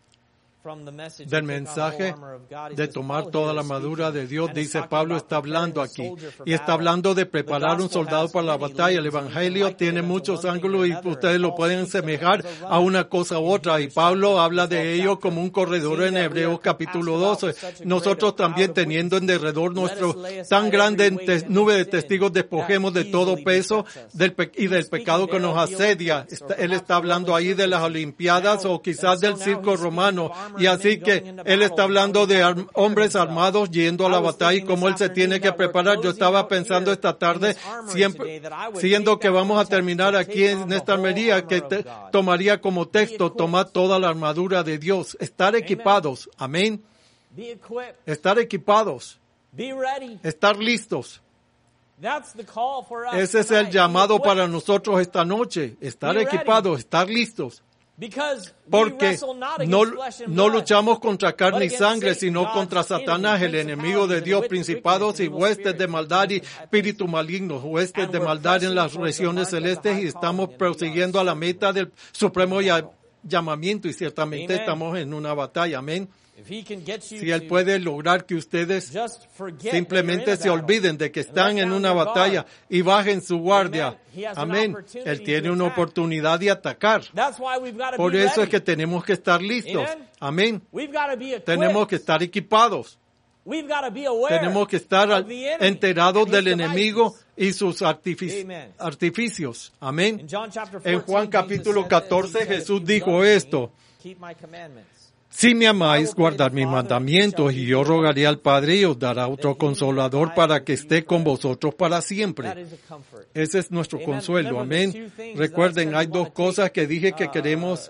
From the message Del to take on the mensaje whole armor of God, he de says, tomar Paul toda here la is armadura speaking, de Dios, and he's dice talking Pablo, about está hablando preparing aquí. the soldier for Y está battle. hablando de The preparar un gospel soldado has para la many batalla. El leads, and you can Evangelio liken tiene it unto muchos one thing or ángulos y another, ustedes and lo Paul pueden speaks of it semejar as a a runner. una cosa u In otra. Y Hebrews Pablo chapter- habla the 12th de ello chapter, como un corredor seeing en that we are Hebreos capítulo compassed about 12. with such a great Nosotros cloud también of teniendo en witnesses, derredor let nuestro us lay aside tan grande every weight and nube de sin testigos, despojemos de that todo easily peso besets us. y del He's pecado que speaking nos there of the asedia. Olympics, or Él perhaps está the hablando Roman ahí de las circuses. Olimpiadas Now, o quizás and del so now circo he's speaking romano. of armored Y así men que going into él battle está and how hablando he de had to prepare hombres himself. armados yendo a I la was batalla y thinking cómo él this se tiene que afternoon that we're preparar. Yo closing estaba out pensando here esta tarde, in this armory siempre, today, that I would siendo take que that vamos a one text terminar to aquí take en on esta the whole armería, que armor of God. tomaría como texto equipped. tomar toda la armadura de Dios, estar equipados, amén, Be equipped. estar equipados, Be ready. estar listos. That's the call for us Ese es el tonight. llamado Be para equipped. nosotros esta noche, estar Be ready. equipados, estar listos. Because we Porque wrestle not no, against flesh and no blood, luchamos contra carne but y against sangre, Satan, sino God's contra Satanás, enemy, el enemigo de principalities Dios, and principados y wickedness and evil huestes de spirits maldad y in high places. espíritus malignos, huestes And de we're maldad en las pressing towards the regiones mark of the celestes high y estamos calling, and we prosiguiendo a are la meta del supremo llamamiento y ciertamente Amen. estamos en una batalla, amén. If he can get you Si Él to puede lograr que ustedes just forget simplemente that se you're in a battle olviden de que and están let en down una your batalla guard. y bajen su guardia. Amen. He has an Amén. opportunity Él tiene to una attack. oportunidad de atacar. That's why we've got to Por be eso ready. es que tenemos que estar listos. Amen. Amén. We've got to be equipped. Tenemos que estar equipados. We've got to be aware Tenemos que estar of the enemy enterados and his del enemigo devices. y sus Amen. artificios. Amén. In John chapter 14, En Juan Jesus capítulo said this. 14 He said, Jesús "If you dijo love me, esto: keep my commandments." si me amáis, guardad mis mandamientos, y yo rogaré al Padre y os dará otro consolador para que esté con vosotros para That siempre. is a comfort. Ese es nuestro Amen. consuelo. Remember the Amén. two things Recuerden, that I hay said we dos wanna cosas take, que dije que queremos,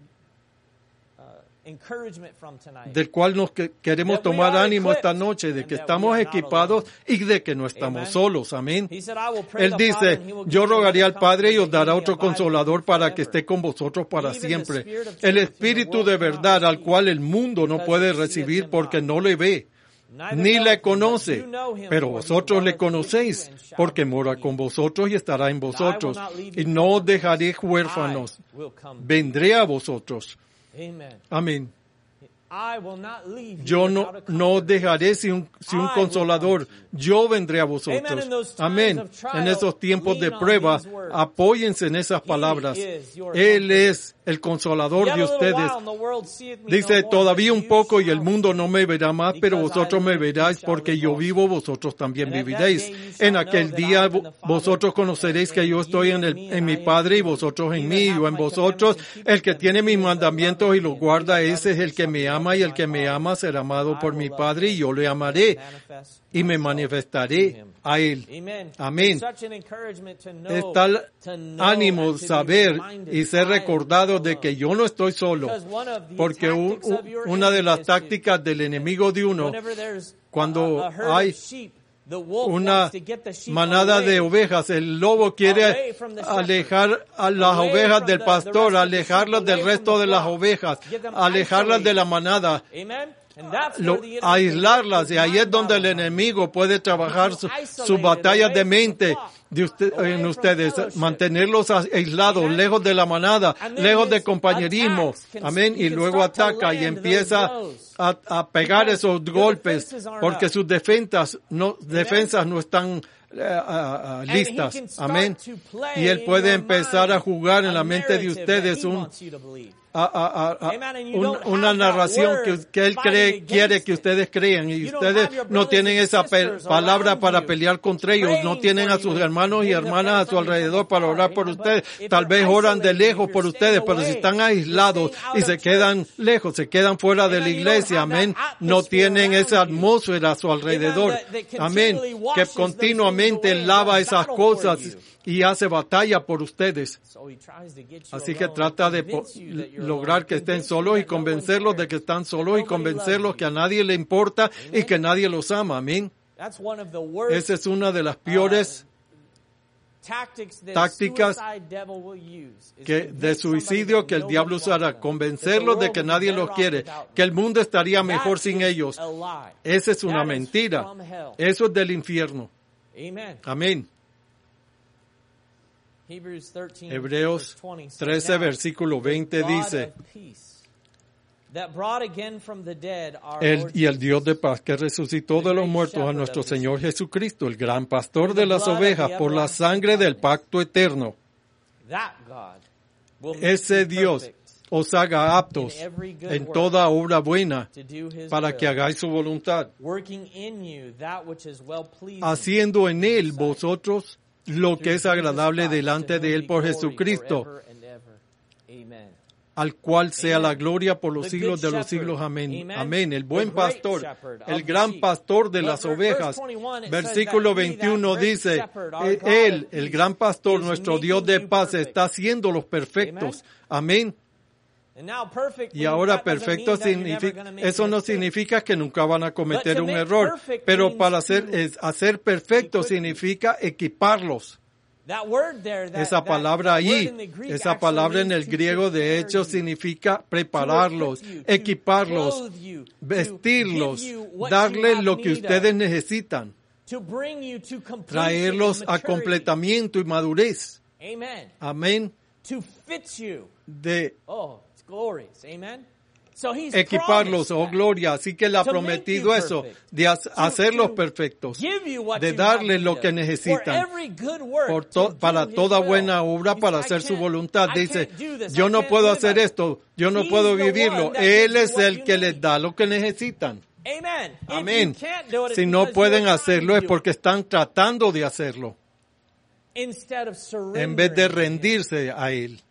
encouragement from tonight. del cual nos queremos That we tomar are ánimo esta equipped noche, de and que that we estamos are not equipados alone. y de que no estamos Amen. solos. Amén. He said, "I will pray Él the Father, dice, and he will yo give you rogaré al another Padre y os comforter, dará that he otro may abide with consolador you para forever. que esté con vosotros para Even the siempre. Spirit of El truth, whom the Espíritu world de cannot verdad al receive, cual el mundo no because puede it seeth recibir him porque not. no le ve, Neither ni knoweth le him, but conoce, you know him, pero for he vosotros le dwelleth with you conocéis, and shall porque be mora in con you. vosotros y estará en vosotros, And I will not leave y you no os comfortless. dejaré huérfanos, I will come. vendré a vosotros. Amen. Amén. I will not leave you Yo without a no os comforter. dejaré sin un consolador. Yo vendré a Amen. vosotros. In those times Amén. of trial, En esos tiempos de lean on prueba, these words. apóyense en esas palabras. is your Él comforter. es el consolador Yet de a little ustedes. while, and the world seeth me Dice, no more, todavía but un you poco y el shall mundo see no me. me verá más, pero Because vosotros I me live, you veráis, shall porque live yo also. vivo, vosotros también And at that viviréis. day you shall En know aquel that I día am in the Father, vosotros conoceréis que yo and estoy you en, in me, en and mi I in Padre y you. vosotros en He mí, that yo hath en my vosotros. commandments and keepeth El que them, tiene he mis is that mandamientos loveth y me, los and he guarda, that ese es loveth el me que shall me be ama, loved y of el que my me Father. ama será amado por I mi will love Padre, y him, yo le and amaré manifest y me myself manifestaré to him. a Él. Amen. Amén. It's such an encouragement to know, Es tal to know ánimo and to be saber reminded, y ser I am recordado not de alone. que yo no estoy solo, Because one of the porque tactics of your una de enemy las is to- tácticas del enemigo de uno, whenever there's cuando a herd hay of sheep, the wolf una wants to get the sheep manada away. de ovejas, el lobo quiere Away from the shepherd. alejar a las Away ovejas from del the pastor, rest of the alejarlas sheep, del away from resto the de las flock. ovejas, Get them alejarlas de la isolated. manada, Amen. And that's where the enemy can aislarlas, work y his ahí es mind donde el battle on you. enemigo puede trabajar sus Isolated, batallas away de from the mente flock, de away en from ustedes, fellowship. mantenerlos aislados, Amen. lejos de la manada, And then lejos de his compañerismo, attacks can- amén, he y can luego start to ataca y land empieza those blows. a pegar Because esos your golpes, defenses aren't porque up. sus defensas no están listas, And he can start amén, to play y él in puede your empezar mind a jugar en a la mente de narrative ustedes that he wants you to believe. Amen, and you don't una have that narración word que él fighting quiere against que it. ustedes crean, y You don't ustedes have your no brothers tienen and esa sisters palabra around para you, pelear contra ellos, no praying tienen for a you sus and hermanos y being hermanas a defense su on you from alrededor para afar. orar por Amen, ustedes. but if Tal you're vez oran de isolated, lejos if por you're ustedes, staying pero si away, están you're aislados staying out y of se quedan lejos, se quedan fuera de la Amen, you don't iglesia, have that amén, no atmosphere tienen esa around you. atmósfera a su alrededor, Amen, that amén, continually que washes those things Solamente Él lava esas cosas y hace batalla por ustedes. Así que trata de lograr que estén solos y convencerlos de que están solos y convencerlos que a nadie le importa y que nadie los ama. Amén. Esa es una de las peores tácticas de suicidio que el diablo usará, convencerlos de que nadie los quiere, que el mundo estaría mejor sin ellos. Esa es una mentira. Eso es del infierno. Amén. Hebreos 13, versículo 20 dice: y el Dios de paz que resucitó de los muertos a nuestro Señor Jesucristo, el gran pastor de las ovejas, por la sangre del pacto eterno. Ese Dios os haga aptos en toda obra buena para que hagáis su voluntad, haciendo en Él vosotros lo que es agradable delante de Él por Jesucristo, al cual sea la gloria por los siglos de los siglos. Amén. Amén. El buen pastor, el gran pastor de las ovejas. Versículo 21 dice, Él, el gran pastor, nuestro Dios de paz, está haciendo los perfectos. Amén. Y ahora perfecto significa, eso no significa que nunca van a cometer un error, pero para hacer perfecto significa equiparlos. Esa palabra ahí, esa palabra en el griego de hecho significa prepararlos, equiparlos, vestirlos, darles lo que ustedes necesitan, traerlos a completamiento y madurez. Amén. De equiparlos, oh gloria. Así que Él ha prometido eso, de hacerlos perfectos, de darles lo que necesitan para toda buena obra, para hacer su voluntad. Dice, yo no puedo hacer esto, yo no puedo vivirlo. Él es el que les da lo que necesitan. Amén. Si no pueden hacerlo es porque están tratando de hacerlo, en vez de rendirse a Él.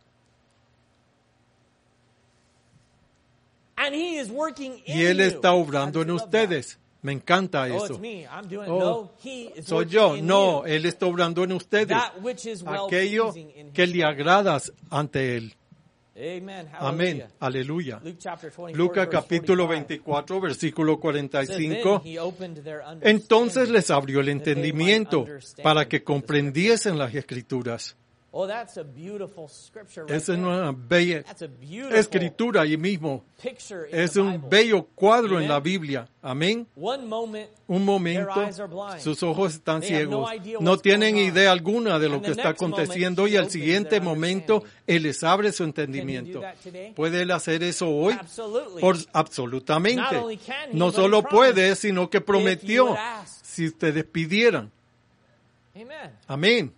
Y Él está obrando en ustedes. Me encanta eso. Soy yo. No, Él está obrando en ustedes. Aquello que le agrada ante Él. Amén. Aleluya. Lucas capítulo 24, versículo 45. Entonces les abrió el entendimiento para que comprendiesen las Escrituras. Esa es una bella escritura ahí mismo. Es un bello cuadro en la Biblia. Amén. Un momento, sus ojos están ciegos. No tienen idea alguna de lo que está aconteciendo y al siguiente momento Él les abre su entendimiento. ¿Puede Él hacer eso hoy? Absolutamente. No solo puede, sino que prometió si ustedes pidieran. Amén.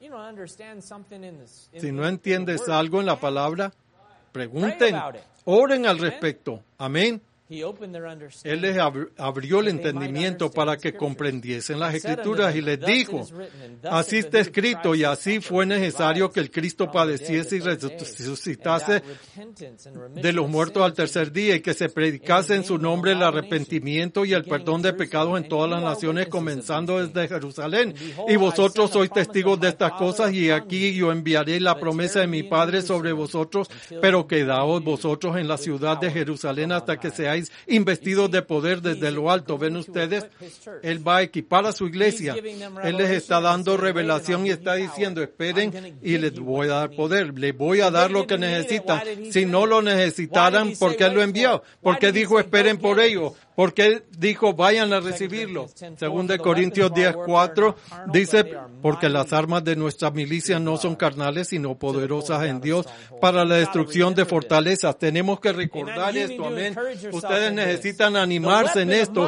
Si no entiendes algo en la palabra, pregunten, oren al respecto. Amén. Él les abrió el entendimiento para que comprendiesen las Escrituras y les dijo, así está escrito y así fue necesario que el Cristo padeciese y resucitase de los muertos al tercer día y que se predicase en su nombre el arrepentimiento y el perdón de pecados en todas las naciones, comenzando desde Jerusalén. Y vosotros sois testigos de estas cosas y aquí yo enviaré la promesa de mi Padre sobre vosotros, pero quedaos vosotros en la ciudad de Jerusalén hasta que seáis investidos de poder desde lo alto. ¿Ven ustedes? Él va a equipar a su iglesia. Él les está dando revelación y está diciendo, esperen y les voy a dar poder. Les voy a dar lo que necesitan. Si no lo necesitaran, ¿por qué Él lo envió? ¿Por qué dijo esperen por ello? ¿Por qué dijo vayan a recibirlo? Según de Corintios 10:4 dice, porque las armas de nuestra milicia no son carnales, sino poderosas en Dios para la destrucción de fortalezas. Tenemos que recordar esto, amén. Ustedes necesitan animarse en esto.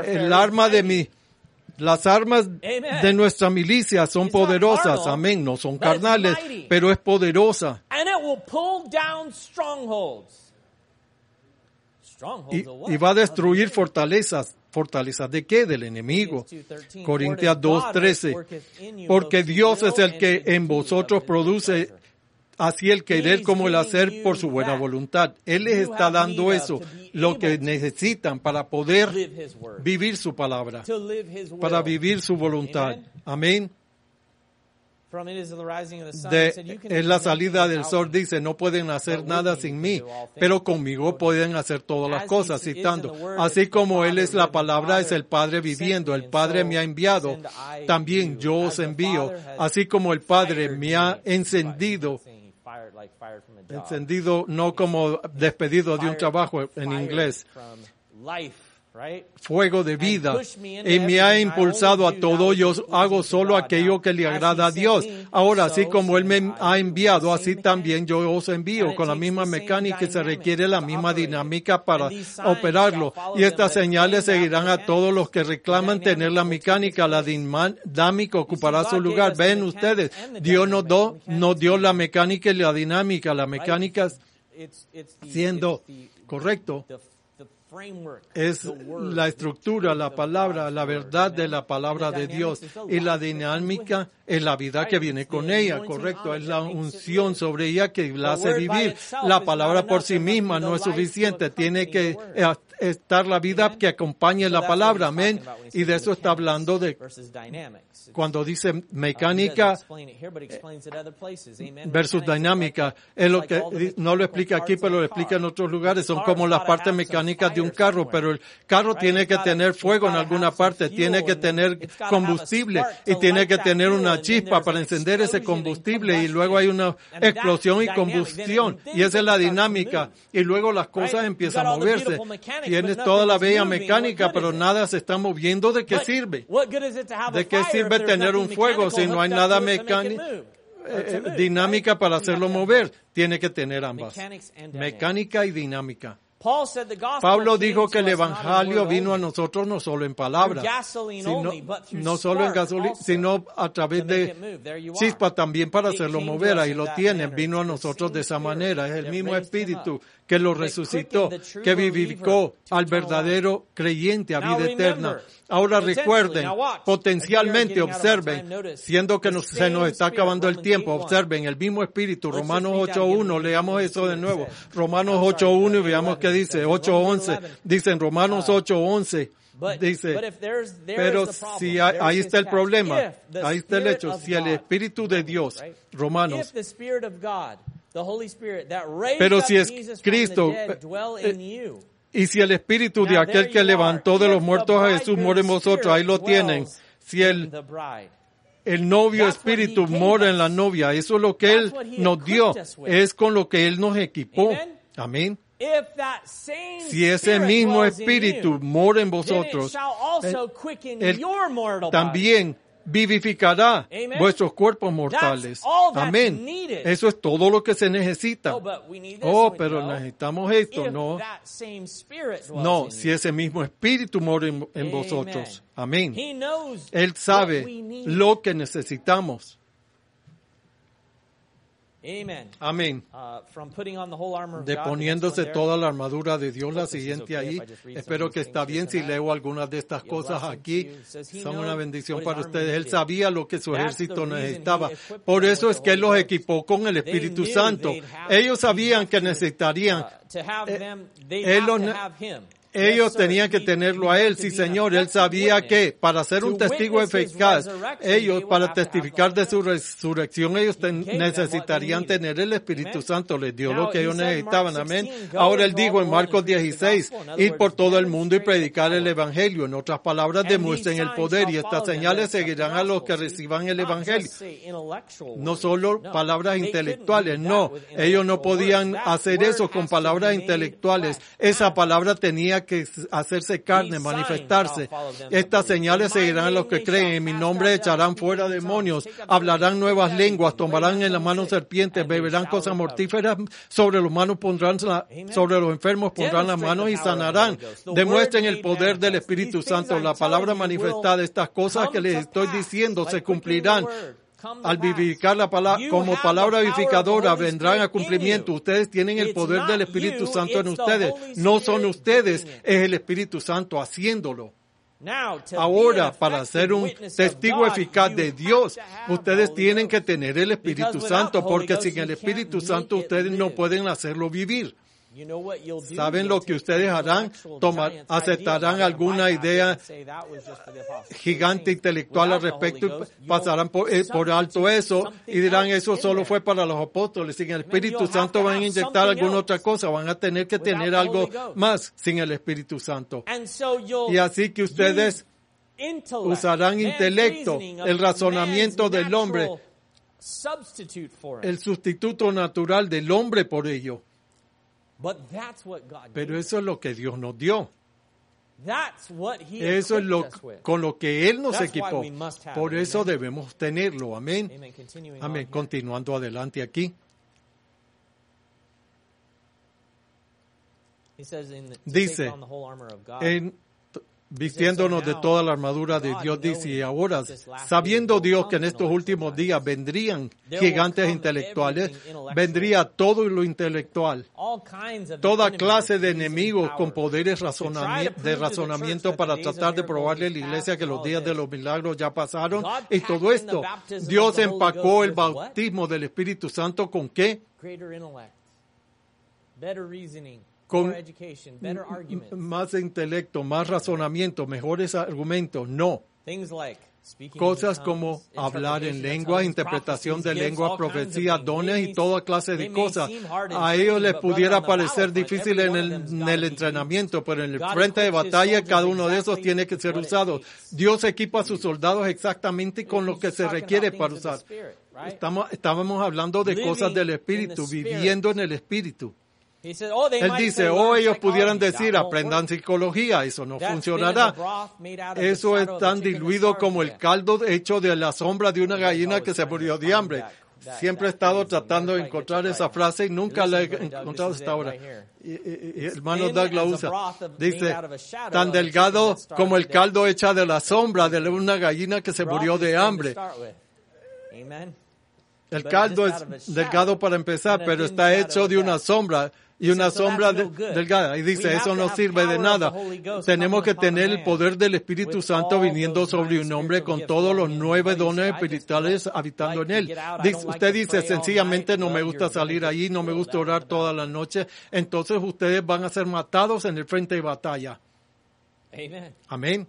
Las armas de nuestra milicia son poderosas, amén. No son carnales, pero es poderosa. Y va a destruir fortalezas. ¿Fortalezas de qué? Del enemigo. Corintios 2:13. Porque Dios es el que en vosotros produce así el querer como el hacer por su buena voluntad. Él les está dando eso, lo que necesitan para poder vivir su palabra, para vivir su voluntad. Amén. es la salida del sol, dice, no pueden hacer nada sin mí, pero conmigo pueden hacer todas las cosas, citando, así como Él es la palabra, es el Padre viviendo, el Padre me ha enviado, también yo os envío, así como el Padre me ha encendido no como despedido de un trabajo en inglés, fuego de vida, y me ha impulsado a todo, yo hago solo aquello que le agrada a Dios. Ahora, así como Él me ha enviado, así también yo os envío, con la misma mecánica, y se requiere la misma dinámica para operarlo. Y estas señales seguirán a todos los que reclaman tener la mecánica, la dinámica ocupará su lugar. Ven ustedes, Dios nos dio la mecánica y la dinámica siendo correcto. Es la estructura, la palabra, la verdad de la palabra de Dios, y la dinámica es la vida que viene con ella, correcto, es la unción sobre ella que la hace vivir. La palabra por sí misma no es suficiente, tiene que estar la vida que acompañe la palabra, amén, y de eso está hablando de cuando dice mecánica versus dinámica, es lo que no lo explica aquí, pero lo explica en otros lugares. Son como las partes mecánicas de un carro, pero el carro tiene que tener fuego en alguna parte, tiene que tener combustible y tiene que tener una chispa para encender ese combustible, y luego hay una explosión y combustión, y esa es la dinámica, y luego las cosas empiezan a moverse. Tienes toda la bella mecánica, pero nada se está moviendo. ¿De qué sirve? ¿De qué sirve tener un fuego si no hay nada dinámica para hacerlo mover? Tiene que tener ambas, mecánica y dinámica. Pablo dijo que el evangelio vino a nosotros no solo en palabras, no solo en gasolina, sino a través de chispas también para hacerlo mover. Ahí lo tienen, vino a nosotros de esa manera. Es el mismo Espíritu que lo resucitó, que vivificó al verdadero creyente a vida eterna. Ahora recuerden, potencialmente observen, siendo que se nos está acabando el tiempo, observen el mismo Espíritu, Romanos 8.1, leamos eso de nuevo, Romanos 8.1 y veamos qué dice, 8.11, dice en Romanos 8.11, dice, pero si ahí está el problema, ahí está el hecho, si el Espíritu de Dios, Romanos, pero si es Cristo, y si el Espíritu de aquel que levantó de los muertos a Jesús mora en vosotros, ahí lo tienen. Si el novio Espíritu mora en la novia, eso es lo que Él nos dio, es con lo que Él nos equipó. Amén. Si ese mismo Espíritu mora en vosotros, Él también vivificará vuestros cuerpos mortales. Amén. Eso es todo lo que se necesita. Pero necesitamos esto. No, si ese mismo Espíritu mora en vosotros. Amén. Él sabe lo que necesitamos. Amén. De poniéndose toda la armadura de Dios, la siguiente ahí. Espero que está bien si leo algunas de estas cosas aquí. Son una bendición para ustedes. Él sabía lo que su ejército necesitaba. Por eso es que Él los equipó con el Espíritu Santo. Ellos sabían que necesitarían. Ellos tenían que tenerlo a Él, sí Señor. Él sabía que para ser un testigo eficaz, ellos para testificar de su resurrección, ellos necesitarían tener el Espíritu Santo. Les dio lo que ellos necesitaban, amén. Ahora Él dijo en Marcos 16, ir por todo el mundo y predicar el Evangelio. En otras palabras, demuestren el poder, y estas señales seguirán a los que reciban el Evangelio. No solo palabras intelectuales, no. Ellos no podían hacer eso con palabras intelectuales. Esa palabra tenía que hacerse carne, manifestarse. Estas señales seguirán a los que creen. En mi nombre echarán fuera demonios, hablarán nuevas lenguas, tomarán en la mano serpientes, beberán cosas mortíferas, sobre los enfermos pondrán las manos y sanarán. Demuestren el poder del Espíritu Santo. La palabra manifestada, estas cosas que les estoy diciendo se cumplirán. Al vivificar la palabra, como palabra vivificadora, vendrán a cumplimiento. Ustedes tienen el poder del Espíritu Santo en ustedes. No son ustedes, es el Espíritu Santo haciéndolo. Ahora, para ser un testigo eficaz de Dios, ustedes tienen que tener el Espíritu Santo, porque sin el Espíritu Santo ustedes no pueden hacerlo vivir. ¿Saben lo que ustedes harán? Aceptarán alguna idea gigante intelectual al respecto y pasarán por alto eso y dirán eso solo fue para los apóstoles. Sin el Espíritu Santo van a inyectar alguna otra cosa, van a tener que tener algo más sin el Espíritu Santo. Y así que ustedes usarán intelecto, el razonamiento del hombre, el sustituto natural del hombre por ello. Pero eso es lo que Dios nos dio. Eso es con lo que Él nos equipó. Por eso debemos tenerlo. Amén. Amén. Continuando adelante aquí. Dice, vistiéndonos de toda la armadura de Dios, dice, y ahora, sabiendo Dios que en estos últimos días vendrían gigantes intelectuales, vendría todo lo intelectual, toda clase de enemigos con poderes de razonamiento para tratar de probarle a la iglesia que los días de los milagros ya pasaron. Y todo esto, Dios empacó el bautismo del Espíritu Santo ¿con qué? Con más intelecto, más razonamiento, mejores argumentos. No. Cosas como hablar en lengua, interpretación de lengua, profecía, dones y toda clase de cosas. A ellos les pudiera parecer difícil en el entrenamiento, pero en el frente de batalla cada uno de esos tiene que ser usado. Dios equipa a sus soldados exactamente con lo que se requiere para usar. Estábamos hablando de cosas del Espíritu, viviendo en el Espíritu. Él dice, ellos pudieran decir, aprendan psicología, eso no funcionará. Eso es tan diluido como el caldo hecho de la sombra de una gallina que se murió de hambre. Siempre he estado tratando de encontrar esa frase y nunca la he encontrado hasta ahora. Y hermano Doug la usa. Dice, tan delgado como el caldo hecho de la sombra de una gallina que se murió de hambre. El caldo es delgado para empezar, pero está hecho de una sombra. Y una sombra delgada. Y dice, eso no sirve de nada. Tenemos que tener el poder del Espíritu Santo viniendo sobre un hombre con todos los 9 dones espirituales habitando en él. Usted dice, sencillamente no me gusta salir allí, no me gusta orar toda la noche. Entonces ustedes van a ser matados en el frente de batalla. Amén.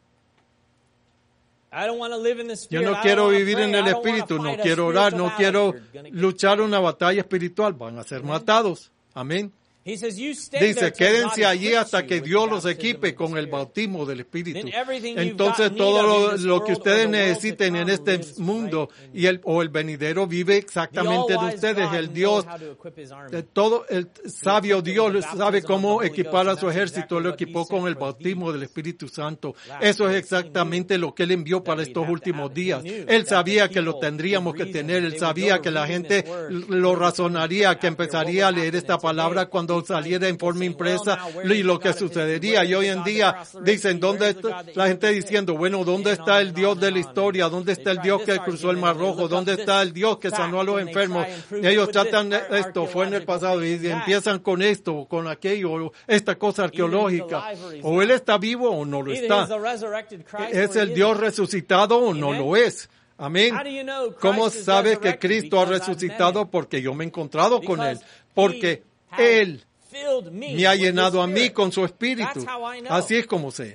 Yo no quiero vivir en el Espíritu, no quiero orar, no quiero luchar una batalla espiritual. Van a ser matados. Amén. Dice, quédense allí hasta que Dios los equipe con el bautismo del Espíritu. Entonces todo lo que ustedes necesiten en este mundo o el venidero vive exactamente en ustedes. El Dios, todo el sabio Dios sabe cómo equipar a su ejército. Lo equipó con el bautismo del Espíritu Santo. Eso es exactamente lo que Él envió para estos últimos días. Él sabía que lo tendríamos que tener. Él sabía que la gente lo razonaría, que empezaría a leer esta palabra cuando saliera en forma impresa y lo que sucedería. Y hoy en día dicen, ¿dónde está? La gente diciendo, bueno, ¿dónde está el Dios de la historia? ¿Dónde está el Dios que cruzó el Mar Rojo? ¿Dónde está el Dios que sanó a los enfermos? Y ellos tratan esto, fue en el pasado, y empiezan con esto, con aquello, esta cosa arqueológica. O Él está vivo o no lo está. ¿Es el Dios resucitado o no lo es? Amén. ¿Cómo sabes que Cristo ha resucitado? Porque yo me he encontrado con Él. Porque Él me ha llenado a mí con su espíritu. Así es como sé.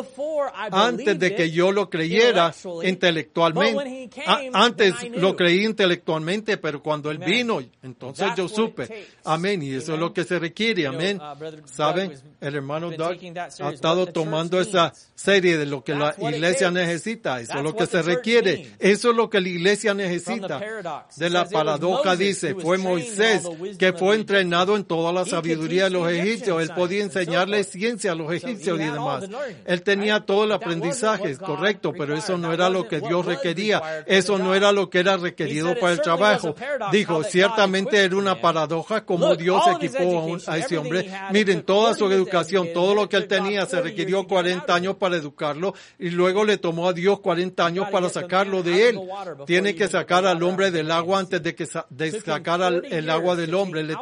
Antes de que yo lo creyera intelectualmente, antes lo creí intelectualmente, pero cuando Él vino, entonces yo supe. Amén. Y eso es lo que se requiere. Amén. ¿Saben? El hermano Doug ha estado tomando esa serie de lo que la iglesia necesita. Eso es lo que se requiere. Eso es lo que la iglesia necesita. De la paradoja dice, fue Moisés que fue entrenado en toda la sabiduría de los egipcios. Él podía enseñarle ciencia a los egipcios y demás. Él tenía todo el aprendizaje, correcto, pero eso no era lo que Dios requería. Eso no era lo que era requerido para el trabajo. Dijo, ciertamente era una paradoja como Dios equipó a ese hombre. Miren, toda su educación, todo lo que él tenía, se requirió 40 años para educarlo y luego le tomó a Dios 40 años para sacarlo de él. Tiene que sacar al hombre del agua antes de sacar el agua del hombre. Le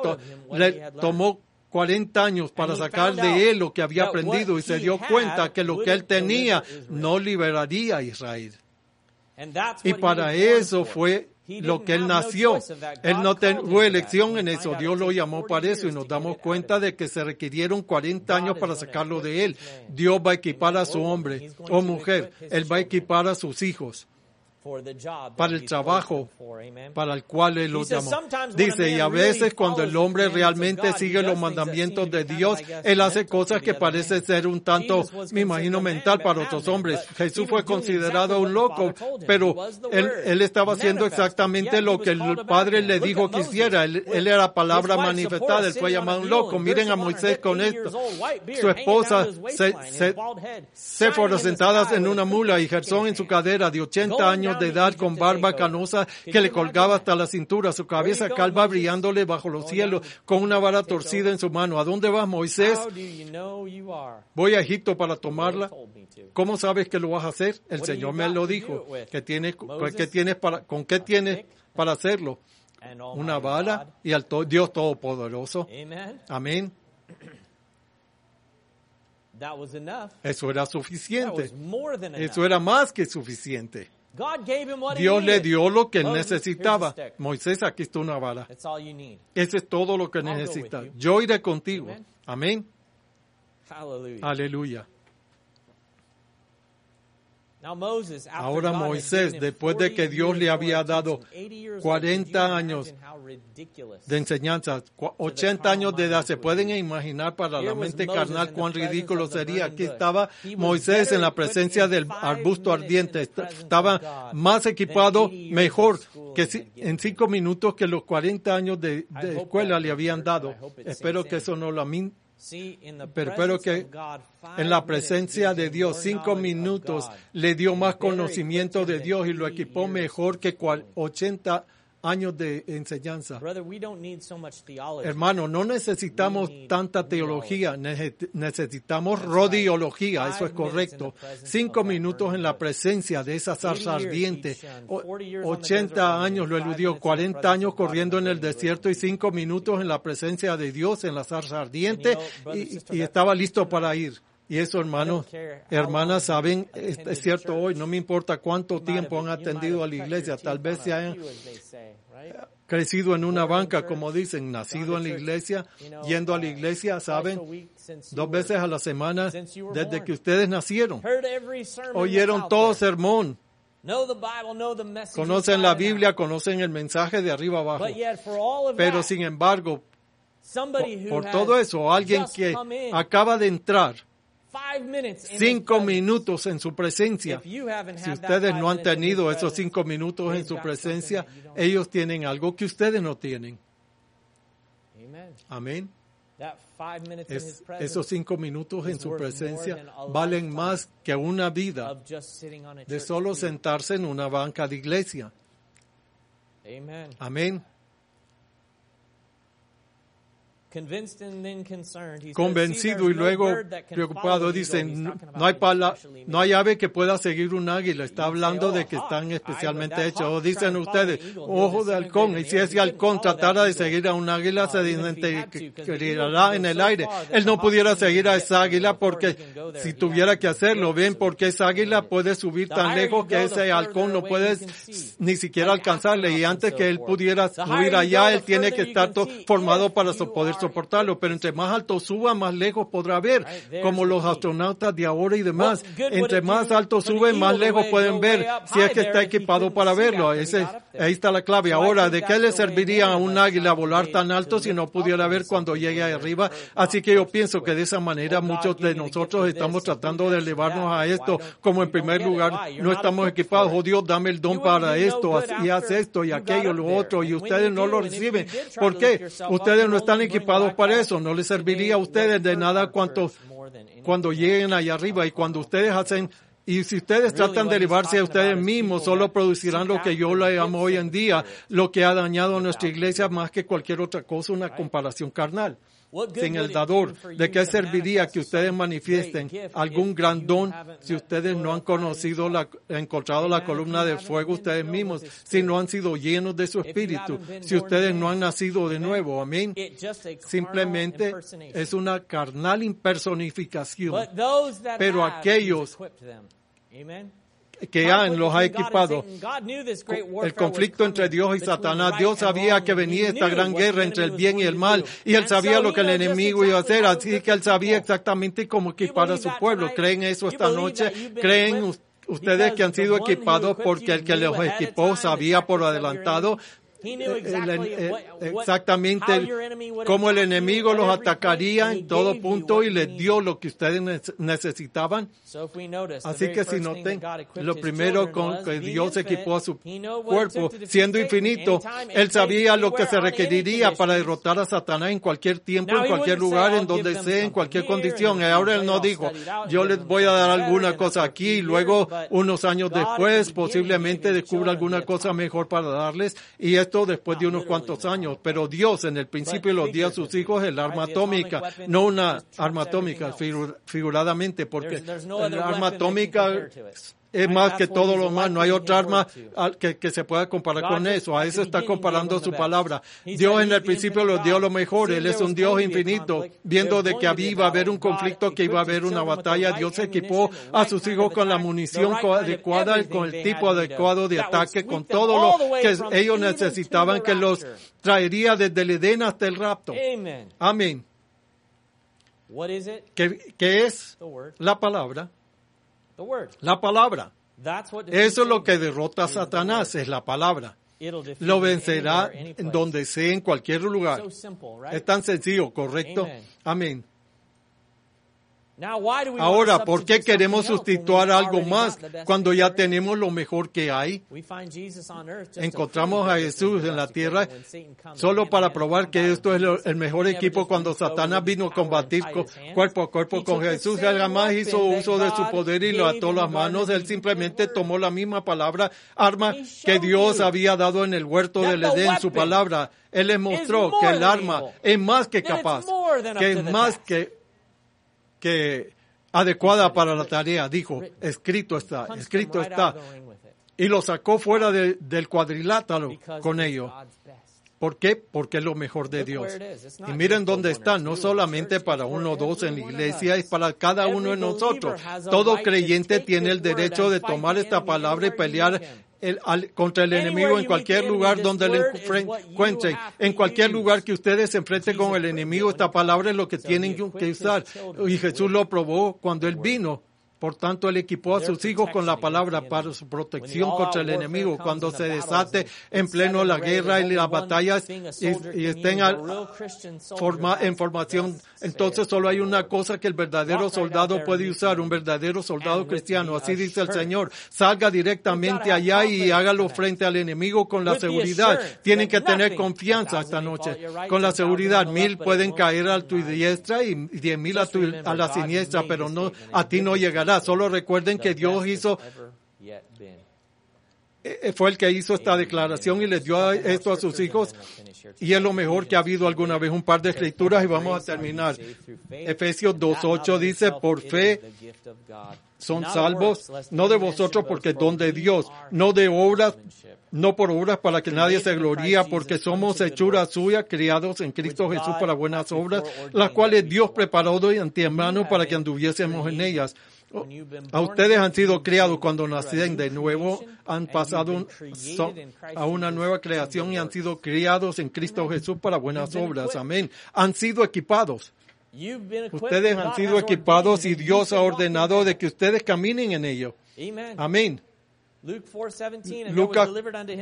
tomó 40 años para sacar de él lo que había aprendido y se dio cuenta que lo que él tenía no liberaría a Israel. Y para eso fue lo que él nació. Él no tuvo elección en eso. Dios lo llamó para eso y nos damos cuenta de que se requirieron 40 años para sacarlo de él. Dios va a equipar a su hombre o mujer. Él va a equipar a sus hijos para el trabajo para el cual Él los llamó. Dice, y a veces cuando el hombre realmente sigue los mandamientos de Dios, él hace cosas que parecen ser un tanto, me imagino, mental para otros hombres. Jesús fue considerado un loco, pero él estaba haciendo exactamente lo que el Padre le dijo que hiciera. Él era palabra manifestada, él fue llamado un loco. Miren a Moisés con esto. Su esposa se fueron sentadas en una mula y Gersón en su cadera de 80 años de edad con barba canosa que le colgaba hasta la cintura, su cabeza calva brillándole bajo los cielos con una vara torcida en su mano. ¿A dónde vas, Moisés? Voy a Egipto para tomarla. ¿Cómo sabes que lo vas a hacer? El Señor me lo dijo. ¿Con qué tienes para hacerlo? Una vara y al Dios Todopoderoso. Amén. Eso era suficiente. Eso era más que suficiente. Dios le dio lo que él necesitaba. Moisés, aquí está una vara. Ese es todo lo que necesita. Yo iré contigo. Amén. Aleluya. Ahora Moisés, después de que Dios le había dado 40 años de enseñanza, 80 años de edad, ¿se pueden imaginar para la mente carnal cuán ridículo sería? Aquí estaba Moisés en la presencia del arbusto ardiente, estaba más equipado, mejor, que en 5 minutos que los 40 años de escuela le habían dado. Espero que eso no lo pero espero que en la presencia de Dios, 5 minutos le dio más conocimiento de Dios y lo equipó mejor que 80 años de enseñanza. Hermano, no necesitamos tanta teología, necesitamos rodiología, eso es correcto. 5 minutos en la presencia de esa zarza ardiente. 80 años lo eludió, 40 años corriendo en el desierto y 5 minutos en la presencia de Dios en la zarza ardiente y estaba listo para ir. Y eso, hermanos, hermanas, saben, es cierto hoy, no me importa cuánto tiempo han atendido a la iglesia, tal vez se hayan crecido en una banca, como dicen, nacido en la iglesia, yendo a la iglesia, saben, 2 veces a la semana desde que ustedes nacieron. Oyeron todo sermón. Conocen la Biblia, conocen el mensaje de arriba abajo. Pero sin embargo, por todo eso, alguien que acaba de entrar, 5 minutos en su presencia. Si ustedes no han tenido esos 5 minutos en su presencia, ellos tienen algo que ustedes no tienen. Amén. Esos 5 minutos en su presencia valen más que una vida de solo sentarse en una banca de iglesia. Amén. Convencido y luego preocupado, dicen, no hay ave que pueda seguir un águila. Está hablando de que están especialmente hechos. O dicen ustedes, ojo de halcón. Y si ese halcón tratara de seguir a un águila, se desintegrará en el aire. Él no pudiera seguir a esa águila porque si tuviera que hacerlo, ven, porque esa águila puede subir tan lejos que ese halcón no puede ni siquiera alcanzarle. Y antes que él pudiera subir allá, él tiene que estar formado para poder soportarlo, pero entre más alto suba, más lejos podrá ver, como los astronautas de ahora y demás. Entre más alto suben, más lejos pueden ver, si es que está equipado para verlo. Ahí está la clave. Ahora, ¿de qué le serviría a un águila volar tan alto si no pudiera ver cuando llegue arriba? Así que yo pienso que de esa manera muchos de nosotros estamos tratando de elevarnos a esto, como en primer lugar no estamos equipados. Oh Dios, dame el don para esto, y haz esto y aquello, lo otro, y ustedes no lo reciben. ¿Por qué? Ustedes no están equipados para eso, no les serviría a ustedes de nada cuando lleguen allá arriba y cuando ustedes hacen, y si ustedes tratan de elevarse a ustedes mismos, solo producirán lo que yo le llamo hoy en día, lo que ha dañado a nuestra iglesia más que cualquier otra cosa, una comparación carnal. Sin el dador, ¿de qué serviría que ustedes manifiesten algún gran don si ustedes no han encontrado la columna de fuego ustedes mismos, si no han sido llenos de su espíritu, si ustedes no han nacido de nuevo? Amén. Simplemente es una carnal impersonificación. Pero aquellos los ha equipado. El conflicto entre Dios y Satanás. Dios sabía que venía esta gran guerra entre el bien y el mal, y Él sabía lo que el enemigo iba a hacer, así que Él sabía exactamente cómo equipar a su pueblo. ¿Creen eso esta noche? ¿Creen ustedes que han sido equipados porque el que los equipó sabía por adelantado exactamente cómo el enemigo los atacaría en todo punto y les dio lo que ustedes necesitaban? Así que si noten, lo primero con que Dios equipó a su cuerpo, siendo infinito, Él sabía lo que se requeriría para derrotar a Satanás en cualquier tiempo, en cualquier lugar, en donde sea, en cualquier condición. Y ahora Él no dijo, yo les voy a dar alguna cosa aquí y luego unos años después posiblemente descubra alguna cosa mejor para darles, y esto después de unos cuantos años. Pero Dios en el principio los dio a sus hijos el arma atómica, no una arma atómica figuradamente, porque el arma atómica es más que todo lo más. No hay otra arma que se pueda comparar con eso. A eso está comparando su palabra. Dios en el principio los dio lo mejor. Él es un Dios infinito. Viendo de que iba a haber un conflicto, que iba a haber una batalla, Dios equipó a sus hijos con la munición adecuada, con el tipo adecuado de ataque, con todo lo que ellos necesitaban, que los traería desde el Edén hasta el rapto. Amén. ¿Qué es la palabra? La palabra. Eso es lo que derrota a Satanás, es la palabra. Lo vencerá en donde sea, en cualquier lugar. Es tan sencillo, ¿correcto? Amén. Ahora, ¿por qué queremos sustituir algo más cuando ya tenemos lo mejor que hay? Encontramos a Jesús en la tierra solo para probar que esto es el mejor equipo. Cuando Satanás vino a combatir cuerpo a cuerpo con Jesús, Él jamás hizo uso de su poder y lo ató las manos. Él simplemente tomó la misma arma que Dios había dado en el huerto del Edén, su palabra. Él les mostró que el arma es más que capaz, que es más que adecuada para la tarea. Dijo, escrito está. Y lo sacó fuera del cuadrilátero con ello. ¿Por qué? Porque es lo mejor de Dios. Y miren dónde está, no solamente para uno o dos en la iglesia, es para cada uno de nosotros. Todo creyente tiene el derecho de tomar esta palabra y pelear contra el enemigo en cualquier lugar donde le encuentren. En cualquier lugar que ustedes se enfrenten con el enemigo, esta palabra es lo que tienen que usar. Y Jesús lo probó cuando Él vino. Por tanto, Él equipó a sus hijos con la palabra para su protección contra el enemigo. Cuando se desate en pleno la guerra y las batallas y estén en formación, entonces solo hay una cosa que el verdadero soldado puede usar, un verdadero soldado cristiano. Así dice el Señor. Salga directamente allá y hágalo frente al enemigo con la seguridad. Tienen que tener confianza esta noche. Con la seguridad, 1000 pueden caer a tu diestra y 10,000 a la siniestra, pero no, a ti no llegará. Solo recuerden que Dios fue el que hizo esta declaración y les dio esto a sus hijos, y es lo mejor que ha habido alguna vez. Un par de escrituras y vamos a terminar. Efesios 2:8 dice, por fe son salvos, no de vosotros porque don de Dios, no de obras, no por obras para que nadie se gloría, porque somos hechura suya, criados en Cristo Jesús para buenas obras, las cuales Dios preparó de antemano para que anduviésemos en ellas. A ustedes han sido criados cuando nacen de nuevo, han pasado a una nueva creación y han sido criados en Cristo Jesús para buenas obras. Amén. Han sido equipados. Ustedes han sido equipados y Dios ha ordenado de que ustedes caminen en ello. Amén. Lucas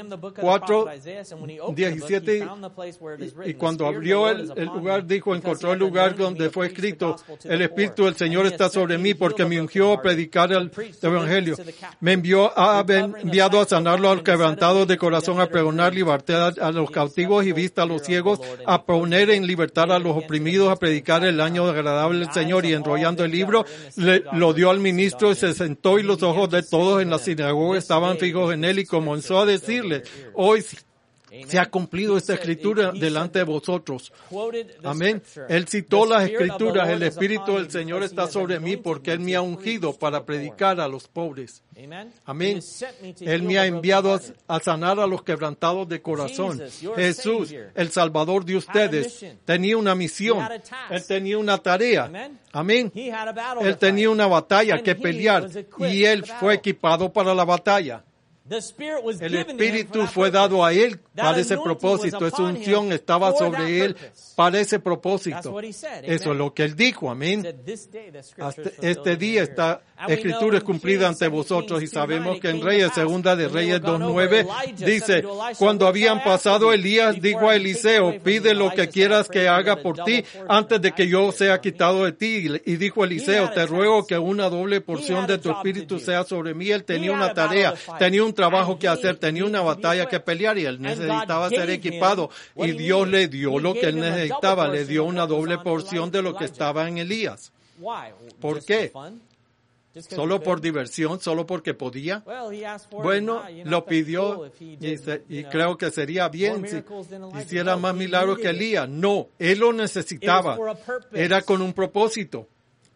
4:17, y cuando abrió el lugar, dijo, encontró el lugar donde fue escrito, el Espíritu del Señor está sobre mí porque me ungió a predicar el Evangelio. Me ha enviado a sanar a los quebrantados de corazón, a pregonar libertad a los cautivos y vista a los ciegos, a poner en libertad a los oprimidos, a predicar el año agradable del Señor. Y enrollando el libro, lo dio al ministro y se sentó, y los ojos de todos en la sinagoga estaban fijos en él, y comenzó a decirle, hoy Se ha cumplido esta escritura delante de vosotros. Amén. Él citó las escrituras. El Espíritu del Señor está sobre mí porque Él me ha ungido para predicar a los pobres. Amén. Él me ha enviado a sanar a los quebrantados de corazón. Jesús, el Salvador de ustedes, tenía una misión. Él tenía una tarea. Amén. Él tenía una batalla que pelear y Él fue equipado para la batalla. El Espíritu fue dado a Él para ese propósito. Esa unción estaba sobre Él para ese propósito. Eso es lo que Él dijo. Amén. Hasta este día esta escritura es cumplida ante vosotros y sabemos que en Reyes, segunda de Reyes 2:9, dice, cuando habían pasado Elías, dijo a Eliseo, pide lo que quieras que haga por ti antes de que yo sea quitado de ti. Y dijo Eliseo, te ruego que una doble porción de tu espíritu sea sobre mí. Él tenía una tarea, tenía un trabajo que hacer, tenía una batalla que pelear y él necesitaba ser equipado y Dios le dio lo que él necesitaba, le dio una doble porción de lo que estaba en Elías. ¿Por qué? ¿Solo por diversión? ¿Solo porque podía? Bueno, lo pidió y creo que sería bien si hiciera más milagros que Elías. No, él lo necesitaba. Era con un propósito.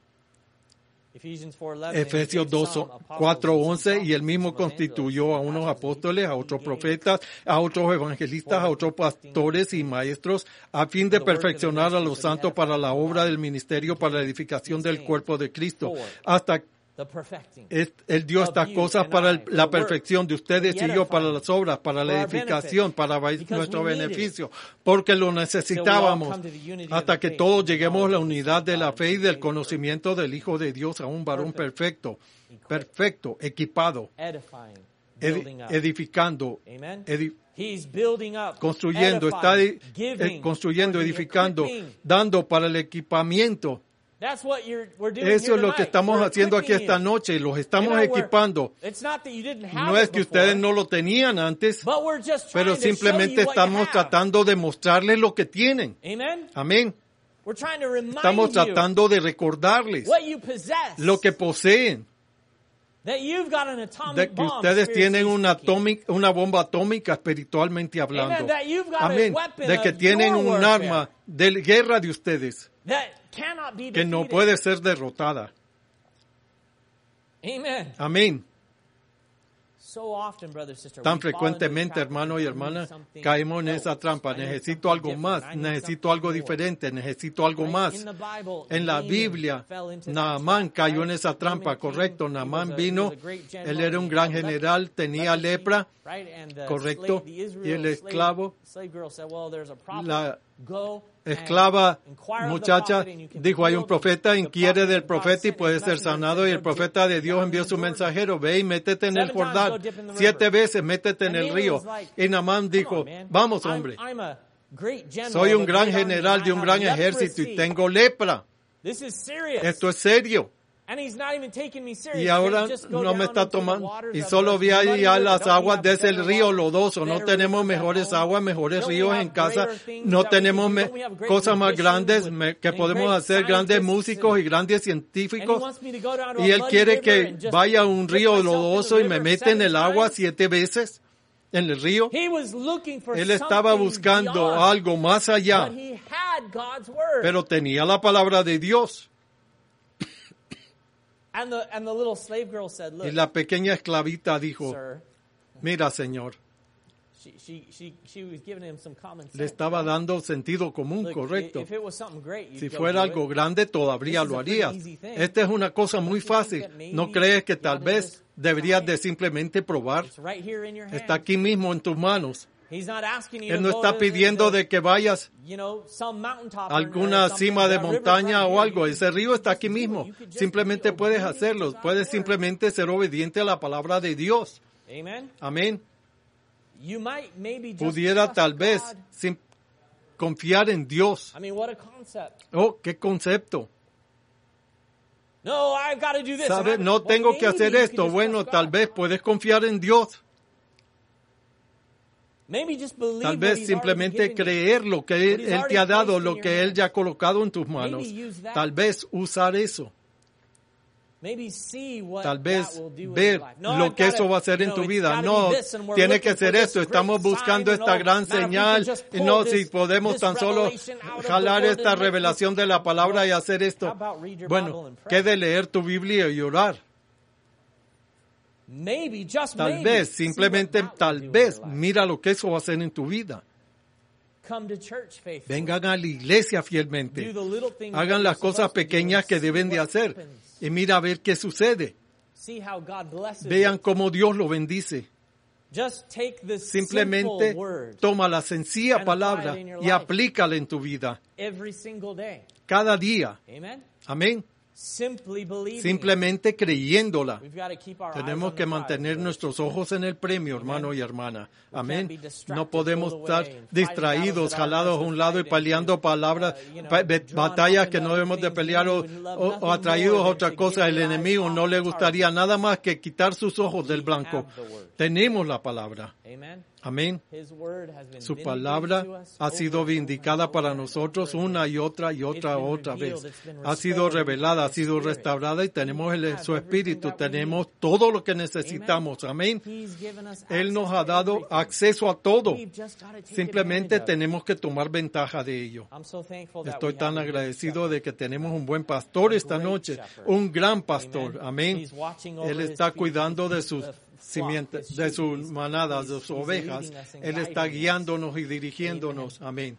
Efesios 4:11, y él mismo constituyó a unos apóstoles, a otros profetas, a otros evangelistas, a otros pastores y maestros, a fin de perfeccionar a los santos para la obra del ministerio, para la edificación del cuerpo de Cristo, hasta Él dio estas cosas para la perfección de ustedes y yo, para las obras, para la edificación, para nuestro beneficio, porque lo necesitábamos, hasta que todos lleguemos a la unidad de la fe y del conocimiento del Hijo de Dios, a un varón perfecto, equipado, edificando, construyendo, construyendo, edificando, dando para el equipamiento. Eso es lo que estamos haciendo aquí esta noche, los estamos equipando. No es que ustedes no lo tenían antes, pero simplemente estamos tratando de mostrarles lo que tienen. Amén. Estamos tratando de recordarles lo que poseen. De que ustedes tienen una bomba atómica espiritualmente hablando. Amén. De que tienen un arma de guerra de ustedes que no puede ser derrotada. Amén. Tan frecuentemente, hermano y hermana, caemos en esa trampa. Necesito algo más, necesito algo diferente, necesito algo más. En la Biblia, Naamán cayó en esa trampa, correcto. Naamán vino, él era un gran general, tenía lepra, correcto, y el esclavo, la esclava muchacha dijo, hay un profeta, inquiere del profeta y puede ser sanado, y el profeta de Dios envió su mensajero, ve y métete en el Jordán, 7 veces métete en el río. Y Naamán dijo, vamos hombre, soy un gran general de un gran ejército y tengo lepra. Esto es serio. Y ahora no me está tomando. Y solo vi ahí ya las aguas de ese río lodoso. No tenemos mejores aguas, mejores ríos en casa. No tenemos cosas más grandes que podemos hacer, grandes músicos y grandes científicos. Y él quiere que vaya a un río lodoso y me mete en el agua 7 veces en el río. Él estaba buscando algo más allá, pero tenía la palabra de Dios. Y la pequeña esclavita dijo, mira, Señor, le estaba dando sentido común, correcto. Si fuera algo grande, todavía lo harías. Esta es una cosa muy fácil. ¿No crees que tal vez deberías de simplemente probar? Está aquí mismo en tus manos. Él no está pidiendo de que vayas a alguna cima de montaña o algo. Ese río está aquí mismo. Simplemente puedes hacerlo. Puedes simplemente ser obediente a la palabra de Dios. Amén. Pudiera tal vez confiar en Dios. Oh, qué concepto. ¿Sabes? No tengo que hacer esto. Bueno, tal vez puedes confiar en Dios. Tal vez simplemente creer lo que Él te ha dado, lo que Él ya ha colocado en tus manos. Tal vez usar eso. Tal vez ver lo que eso va a hacer en tu vida. No, tiene que ser esto. Estamos buscando esta gran señal. Y no, si podemos tan solo jalar esta revelación de la palabra y hacer esto. Bueno, ¿qué de leer tu Biblia y orar? Tal vez, simplemente tal vez, mira lo que eso va a hacer en tu vida. Vengan a la iglesia fielmente. Hagan las cosas pequeñas que deben de hacer. Y mira a ver qué sucede. Vean cómo Dios lo bendice. Simplemente toma la sencilla palabra y aplícala en tu vida. Cada día. Amén. Simplemente creyéndola. Tenemos que mantener nuestros ojos en el premio, hermano y hermana. Amén. No podemos estar distraídos, jalados a un lado y peleando palabras, batallas que no debemos de pelear o atraídos a otra cosa. El enemigo no le gustaría nada más que quitar sus ojos del blanco. Tenemos la palabra. Amén. Su palabra ha sido vindicada para nosotros una y otra vez. Ha sido revelada, ha sido restaurada y tenemos su espíritu, tenemos todo lo que necesitamos. Amén. Él nos ha dado acceso a todo. Simplemente tenemos que tomar ventaja de ello. Estoy tan agradecido de que tenemos un buen pastor esta noche, un gran pastor. Amén. Él está cuidando de sus manadas, de sus ovejas. Él está guiándonos y dirigiéndonos. Amén.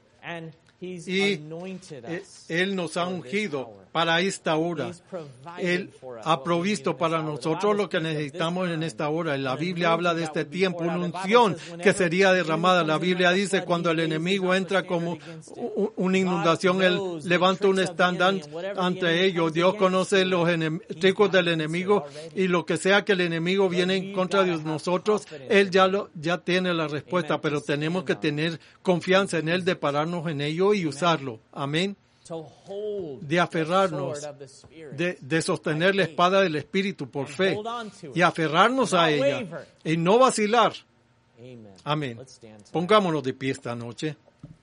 Y Él nos ha ungido para esta hora. Él ha provisto para nosotros lo que necesitamos en esta hora. La Biblia habla de este tiempo, una unción que sería derramada. La Biblia dice cuando el enemigo entra como una inundación, Él levanta un estándar ante ellos. Dios conoce los tricos del enemigo y lo que sea que el enemigo viene en contra de nosotros, Él ya tiene la respuesta, pero tenemos que tener confianza en Él, de pararnos en ello y usarlo. Amén. De aferrarnos, de sostener la espada del Espíritu por fe y aferrarnos a ella y no vacilar. Amén. Pongámonos de pie esta noche.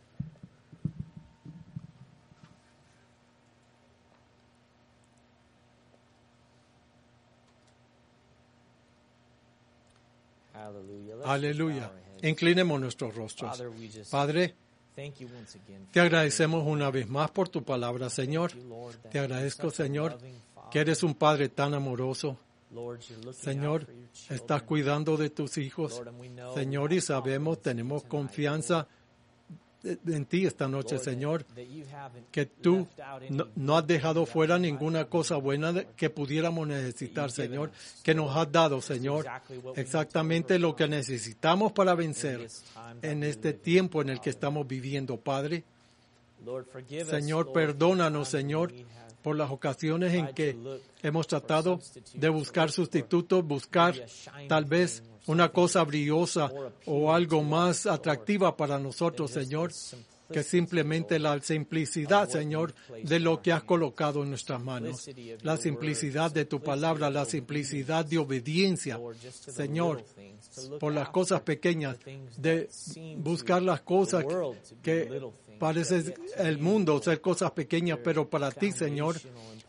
Aleluya. Inclinemos nuestros rostros. Padre, te agradecemos una vez más por tu palabra, Señor. Te agradezco, Señor, que eres un Padre tan amoroso. Señor, estás cuidando de tus hijos. Señor, y sabemos, tenemos confianza en ti esta noche, Señor, que tú no has dejado fuera ninguna cosa buena que pudiéramos necesitar, Señor, que nos has dado, Señor, exactamente lo que necesitamos para vencer en este tiempo en el que estamos viviendo, Padre. Señor, perdónanos, Señor, por las ocasiones en que hemos tratado de buscar sustitutos, buscar tal vez una cosa brillosa o algo más atractiva para nosotros, Señor, que simplemente la simplicidad, Señor, de lo que has colocado en nuestras manos. La simplicidad de tu palabra, la simplicidad de obediencia, Señor, por las cosas pequeñas, de buscar las cosas que parece el mundo ser cosas pequeñas, pero para ti, Señor,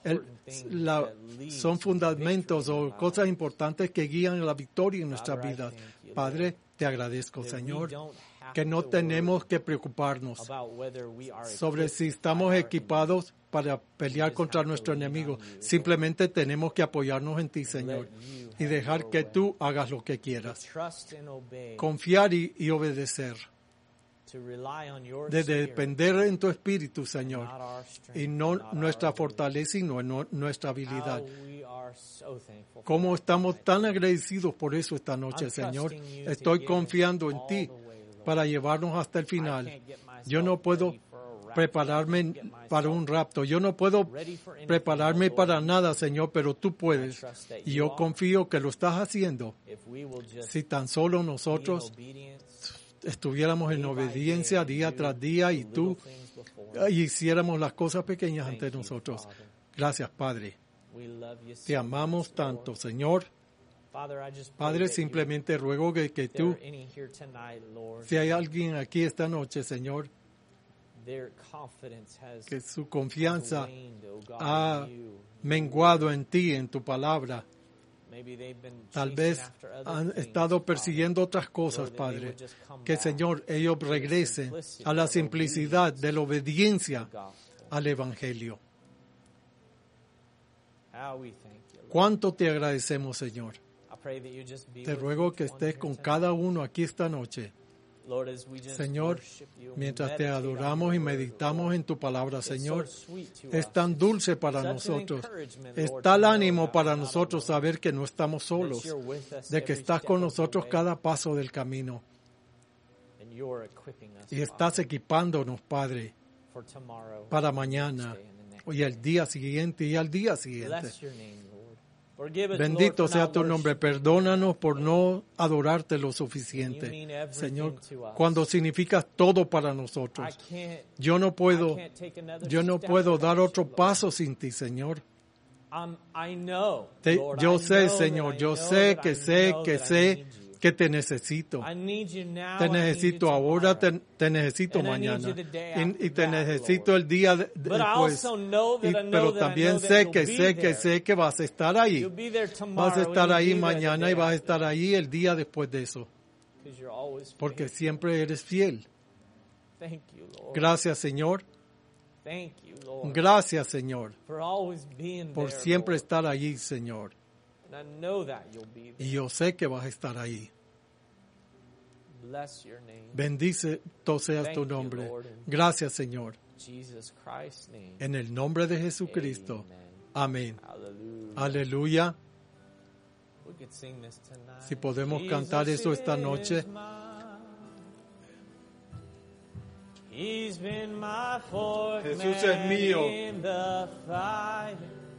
son fundamentos o cosas importantes que guían la victoria en nuestras vidas. Padre, te agradezco, Señor, que no tenemos que preocuparnos sobre si estamos equipados para pelear contra nuestro enemigo. Simplemente tenemos que apoyarnos en ti, Señor, y dejar que tú hagas lo que quieras. Confiar y obedecer. De depender en tu espíritu, Señor, y no nuestra fortaleza y no nuestra habilidad. Cómo estamos tan agradecidos por eso esta noche, Señor. Estoy confiando en ti para llevarnos hasta el final. Yo no puedo prepararme para un rapto. Yo no puedo prepararme para nada, Señor, pero tú puedes. Y yo confío que lo estás haciendo. Si tan solo nosotros estuviéramos en obediencia día tras día y tú hiciéramos las cosas pequeñas ante nosotros. Gracias, Padre. Te amamos tanto, Señor. Padre, simplemente ruego que tú, si hay alguien aquí esta noche, Señor, que su confianza ha menguado en ti, en tu palabra. Tal vez han estado persiguiendo otras cosas, Padre. Que, Señor, ellos regresen a la simplicidad de la obediencia al Evangelio. ¿Cuánto te agradecemos, Señor? Te ruego que estés con cada uno aquí esta noche. Señor, mientras te adoramos y meditamos en tu palabra, Señor, es tan dulce para nosotros, es tal ánimo para nosotros saber que no estamos solos, de que estás con nosotros cada paso del camino y estás equipándonos, Padre, para mañana y el día siguiente y al día siguiente. Bendito sea tu nombre. Perdónanos por no adorarte lo suficiente, Señor, cuando significas todo para nosotros. Yo no puedo dar otro paso sin ti, Señor. Yo sé, Señor, yo sé que te necesito. Te necesito ahora, te necesito mañana. Y te necesito el día después. Pero también sé que vas a estar ahí. Vas a estar ahí mañana y vas a estar ahí el día después de eso. Porque siempre eres fiel. Gracias, Señor. Gracias, Señor, por siempre estar allí, Señor. Y yo sé que vas a estar ahí. Bendito sea tu nombre. Gracias, Señor. En el nombre de Jesucristo. Amén. Aleluya. Si podemos cantar eso esta noche. Jesús es mío.